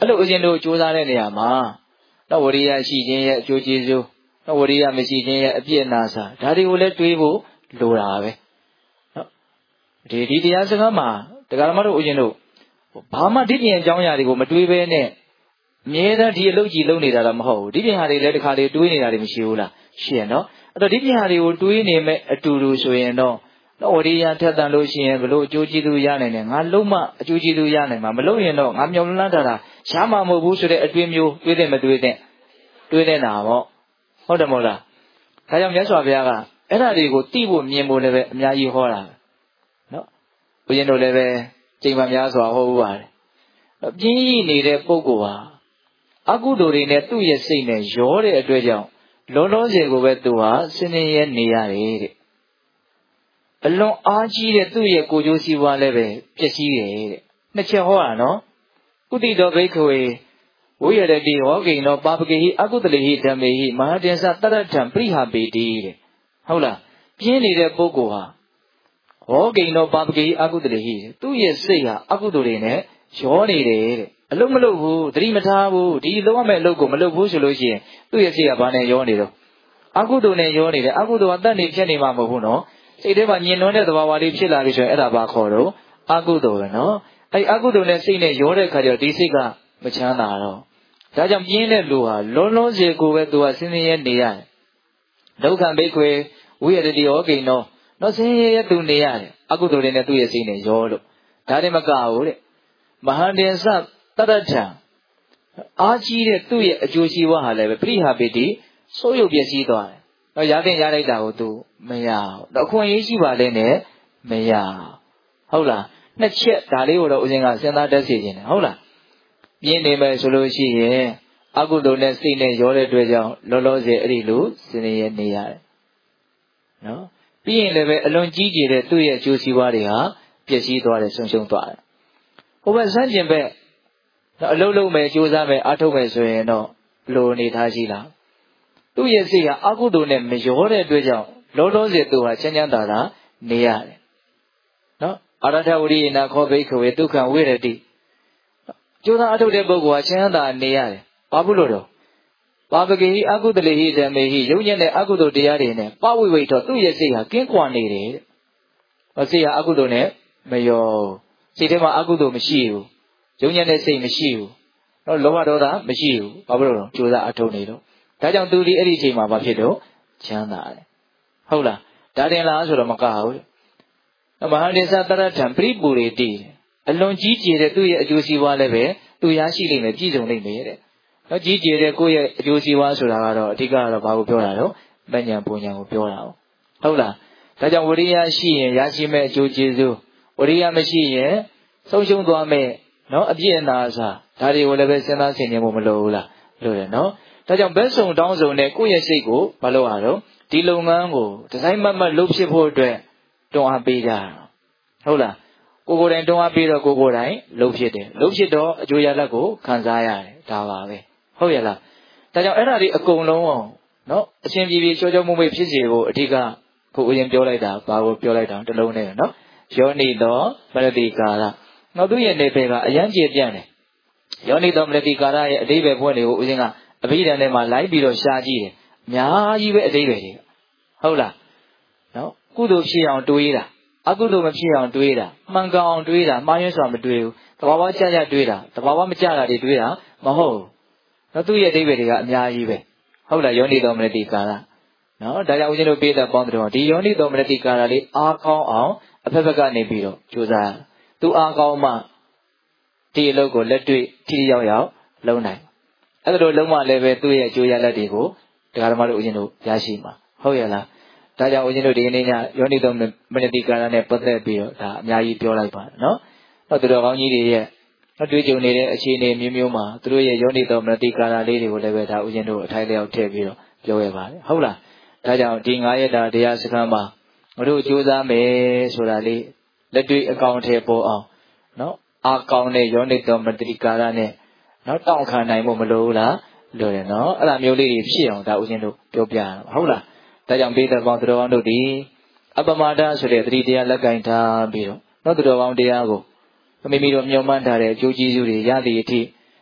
အဲ့လိုဦးဇင်းတို့ကြိုးစားတဲ့နေရာမှာတော့ဝရိယရှိခြင်းရဲ့အကျိုးကျေးဇူးတော့ဝရိယမရှိခြင်းရဲ့အပြစ်နာစာဒါတွေကိုလည်းတွေးဖို့လိုတာပဲနော်ဒီဒီတရားစကားမှာတရားဓမ္မတို့ဦးဇင်းတို့ဘာမှဒီပြင်အကြောင်းအရာတွေကိုမတွေးဘဲနဲ့အမြဲတမ်းဒီအလုပ်ကြီးလုပ်နေတာတော့မဟုတ်ဘူးဒီပြင်ဟာတွေလည်းတစ်ခါလေတွေးနေတာတွေမရှိဘူးလားရှိရနော်အဲ့တော့ဒီပြင်ဟာတွေကိုတွေးနေမဲ့အတူတူဆိုရင်တော့တော့ဝရိယထက်တန်လို့ရှိရင်ဘလို့အကျိုးကျေးဇူးရနိုင်တယ်ငါလုံးမအကျိုးကျေးဇူးရနိုင်မှာမလို့ရင်တော့ငါမျောလန်းတာတာရှားမှာမဟုတ်ဘူးဆိုတဲ့အတွေးမျိုးတွေးတဲ့မတွေးတဲ့တွေးနေတာပေါ့ဟုတ်တယ်မဟုတ်လားဒါကြောင့်မြတ်စွာဘုရားကအဲ့ဒါတွေကိုသိဖို့မြင်ဖို့လည်းပဲအများကြီးဟောတာနော်ဘုရင်တို့လည်းပဲချိန်မှများစွာဟောဥပါတယ်ပြင်းရည်နေတဲ့ပုဂ္ဂိုလ်ဟာအကုသိုလ်တွေနဲ့သူ့ရဲ့စိတ်နဲ့ရောတဲ့အတွက်ကြောင့်လုံးလုံးစေကိုပဲသူဟာစင်နေရနေရတယ်တဲ့အလွန်အားကြီးတဲ့သူ့ရဲ့ကိုယ်ကျိုးစီးပွားလည်းပဲပျက်စီးတယ်တဲ့နှစ်ချက်ဟောတာနော်ကုတိတော်ဘိက္ခဝေဝိရတတိဟောကိနောပါပကေဟိအကုတလေဟိဓမ္မေဟိမဟာတင်္စတရထံပရိဟာပေတိတဲ့ဟုတ်လားပြင်းနေတဲ့ပုဂ္ဂိုလ်ဟာဟောကိနောပါပကေဟိအကုတလေဟိသူ့ရဲ့စိတ်ဟာအကုသိုလ်တွေနဲ့ရောနေတယ်တဲ့အလုံးမလုံးဘူးသတိမထားဘူးဒီလုံးဝမဲ့အလုပ်ကိုမလုပ်ဘူးဆိုလို့ရှိရင်သူ့ရဲ့စိတ်ကဘာနဲ့ရောနေတော့အကုသိုလ်နဲ့ရောနေတယ်အကုသိုလ်ကတတ်နေဖြစ်နေမှာမဟုတ်ဘူးနော်စိတ်ထဲမှာညင်နွမ်းတဲ့သဘာဝလေးဖြစ်လာပြီဆိုရင်အဲ့ဒါဘာခေါ်တော့အကုသိုလ်ပဲနော်အဲ့အကုသိုလ်နဲ့စိတ်နဲ့ရောတဲ့ခါကျတော့ဒီစိတ်ကမချမ်းသာတော့ဒါကြောင့်ပြင်းတဲ့လူဟာလုံးလုံးစေကိုပဲသူကစင်းစင်းရဲနေရတယ်ဒုက္ခဘိက္ခွေဝိရတိဟောကိနောနော်စင်းရဲရဲသူနေရတယ်အကုသိုလ်တွေနဲ့သူ့ရဲ့စိတ်နဲ့ရောလို့ဒါတည်းမကဘူးတဲ့မဟာတင်္စတရထံအားကြီးတဲ့သူ့ရဲ့အကျိုးရှိဝါဟာလည်းပဲပရိဟာပေတိဆိုးရုပ်ပျက်စီးသွားတယ်။တော့ရတဲ့ရလိုက်တာကိုသူမရဘူး။တော့အခွင့်အရေးရှိပါလေနဲ့မရ။ဟုတ်လား။နှစ်ချက်ဒါလေးကိုတော့ဦးဇင်းကစဉ်းစားတတ်စေခြင်းတယ်ဟုတ်လား။ပြင်းနေမယ်ဆိုလို့ရှိရင်အကုသိုလ်နဲ့စိတ်နဲ့ရောတဲ့အတွက်ကြောင့်လောလောဆယ်အဲ့ဒီလိုစဉ်းနေရနေရတယ်။နော်။ပြီးရင်လည်းပဲအလွန်ကြီးကျယ်တဲ့သူ့ရဲ့အကျိုးစီးပွားတွေဟာပျက်စီးသွားတယ်ဆုံးရှုံးသွားတယ်။ဟိုဘက်ဆန်းကျင်ဘက်အလုံးလုံးမယ်ကြိုးစားမယ်အားထုတ်မယ်ဆိုရင်တော့ဘလို့အနေထားရှိလားသူ့ရဲ့စိတ်ဟာအကုသိုလ်နဲ့မရောတဲ့အတွက်ကြောင့်လောလောဆယ်သူဟာချမ်းချမ်းသာသာနေရတယ်နော်အရထဝရိယနာခောဘိက္ခဝေဒုက္ခဝိရတိကြိုးစားအားထုတ်တဲ့ပုဂ္ဂိုလ်ဟာချမ်းသာနေရတယ်ဘာဖြစ်လို့တော့ပါပကေဟိအကုတလေဟိဓမ္မေဟိယုံညံ့တဲ့အကုသိုလ်တရားတွေနဲ့ပဝိဝိထောသူ့ရဲ့စိတ်ဟာကင်းကွာနေတယ်တဲ့စိတ်ဟာအကုသိုလ်နဲ့မရောစိတ်ထဲမှာအကုသိုလ်မရှိဘူးယုံညံ့တဲ့စိတ်မရှိဘူးနော်လောဘဒေါသမရှိဘူးဘာဖြစ်လို့လဲကြိုးစားအထုတ်နေတော့ဒါကြောင့်သူဒီအဲ့ဒီအချိန်မှာဘာဖြစ်တော့ချမ်းသာတယ်ဟုတ်လားဒါတင်လားဆိုတော့မကဘူးမဟာတင်္စတရထံပရိပူရိတိအလွန်ကြီးကျယ်တဲ့သူ့ရဲ့အကျိုးစီးပွားလည်းပဲသူရရှိလိမ့်မယ်ပြည့်စုံလိမ့်မယ်တဲ့နော်ကြီးကျယ်တဲ့ကိုယ့်ရဲ့အကျိုးစီးပွားဆိုတာကတော့အဓိကတော့ဘာကိုပြောတာတော့မဉ္ဇဉ်ပူဉ္ဇဉ်ကိုပြောတာဟုတ်လားဒါကြောင့်ဝရိယရှိရင်ရရှိမဲ့အကျိုးကျေးဇူးဝရိယမရှိရင်ဆုံးရှုံးသွားမဲ့နော်အပြည့်အနာအစားဒါတွေကိုလည်းပဲစဉ်းစားဆင်ခြင်ဖို့မလိုဘူးလားလိုတယ်နော်ဒါကြောင့်ဘက်စုံတောင်းစုံနဲ့ကိုယ့်ရဲ့စိတ်ကိုမလုပ်ရတော့ဒီလုပ်ငန်းကိုဒီဇိုင်းမတ်မတ်လုပ်ဖြစ်ဖို့အတွက်တွန်းအားပေးကြတာဟုတ်လားကိုကိုယ်တိုင်တွန်းအားပေးတော့ကိုကိုယ်တိုင်လုပ်ဖြစ်တယ်လုပ်ဖြစ်တော့အကျိုးရလဒ်ကိုခံစားရတယ်ဒါပါပဲဟုတ်ရဲ့လားဒါကြောင့်အဲ့ဒါတွေအကုန်လုံးအောင်နော်အရှင်ပြည်ပြည်ချောချောမွေ့မွေ့ဖြစ်စေဖို့အဓိကကိုဦးရင်ပြောလိုက်တာဘာကိုပြောလိုက်တာတလုံးနဲ့နော်ယောနိတော်မရတိကာရနောက်သူ့ရဲ့နေပယ်ကအယံကျေပြန့်တယ်ယောနိတော်မရတိကာရရဲ့အဓိပ္ပာယ်ဖွင့်တွေကိုဦးဇင်းကအဘိဓမ္မာထဲမှာလိုက်ပြီးတော့ရှားကြည့်တယ်အများကြီးပဲအဓိပ္ပာယ်တွေဟုတ်လားနော်ကုသိုလ်ဖြစ်အောင်တွေးတာအကုသိုလ်မဖြစ်အောင်တွေးတာမှန်ကန်အောင်တွေးတာမှားယွင်းစွာမတွေးဘူးတဘာဝကြကြတွေးတာတဘာဝမကြတာတွေတွေးတာမဟုတ်ဘူးနော်သူ့ရဲ့အဓိပ္ပာယ်တွေကအများကြီးပဲဟုတ်လားယောနိတော်မရတိကာရနော်ဒါကြောင့်ဦးဇင်းတို့ပေးတဲ့ပေါင်းတော်ဒီယောနိတော်မရတိကာရလေးအားကောင်းအောင်အဖက်ဖက်ကနေပြီးတော့ကြိုးစားသူအားကောင်းမှဒီအလုပ်ကိုလက်တွေ့ထိထိရောက်ရောက်လုပ်နိုင်အဲ့ဒါလိုလုံးဝလည်းပဲသူ့ရဲ့အကျိုးရလဒ်တွေကိုတရားဓမ္မတို့ဦးဇင်းတို့ရရှိမှာဟုတ်ရဲ့လားဒါကြောင့်ဦးဇင်းတို့ဒီနေ့ညယောနိတော်မနတိကာရနဲ့ပတ်သက်ပြီးတော့ဒါအများကြီးပြောလိုက်ပါနော်တော့သူတော်ကောင်းကြီးတွေရဲ့အတွေ့အကြုံနေတဲ့အခြေအနေမျိုးမျိုးမှာသူတို့ရဲ့ယောနိတော်မနတိကာရလေးတွေကိုလည်းပဲဒါဦးဇင်းတို့အထိုက်လျောက်ထည့်ပြီးတော့ပြောရပါတယ်ဟုတ်လားဒါကြောင့်ဒီငါးရက်တာတရားစခန်းမှာတို့ကြိုးစားမယ်ဆိုတာလေးလက်တွေ့အကောင်အထည်ပေါ်အောင်နော်အာကောင်းတဲ့ယောနိတော်မနတိကာရနဲ့နော်တောင့်ခံနိုင်ဖို့မလိုဘူးလားလိုတယ်နော်အဲ့ဒါမျိုးလေးတွေဖြစ်အောင်ဒါဦးဇင်းတို့ပြောပြရအောင်ဟုတ်လားဒါကြောင့်ပေးတဲ့ပေါင်းသူတော်ကောင်းတို့ဒီအပမဒဆိုတဲ့သတိတရားလက်ကင်ထားပြီးတော့နော်သူတော်ကောင်းတရားကိုမိမိတို့မျှော်မှန်းထားတဲ့အကျိုးကျေးဇူးတွေရသည့်အထိရ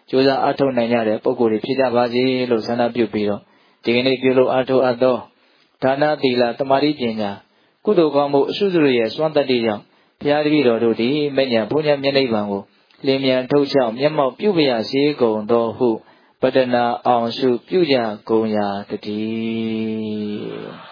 ကြိုးစားအားထုတ်နိုင်ကြတဲ့ပုဂ္ဂိုလ်တွေဖြစ်ကြပါစေလို့ဆန္ဒပြုပြီးတော့ဒီကနေ့ပြုလို့အားထုတ်အပ်သောဒါနသီလသမာဓိပညာကုသိုလ်ကောင်းမှုအစုစုရဲ့စွမ်းတတ္တိကြောင့်ဘုရားတပည့်တော်တို့သည်မဉ္ဇဉ်ဘုရားမျက်နှိပ်ပံကိုလင်းမြန်ထုတ်ချောက်မျက်မှောက်ပြုပရစေကုန်သောဟုပတနာအောင်ရှုပြုကြကုန်ရာတည်း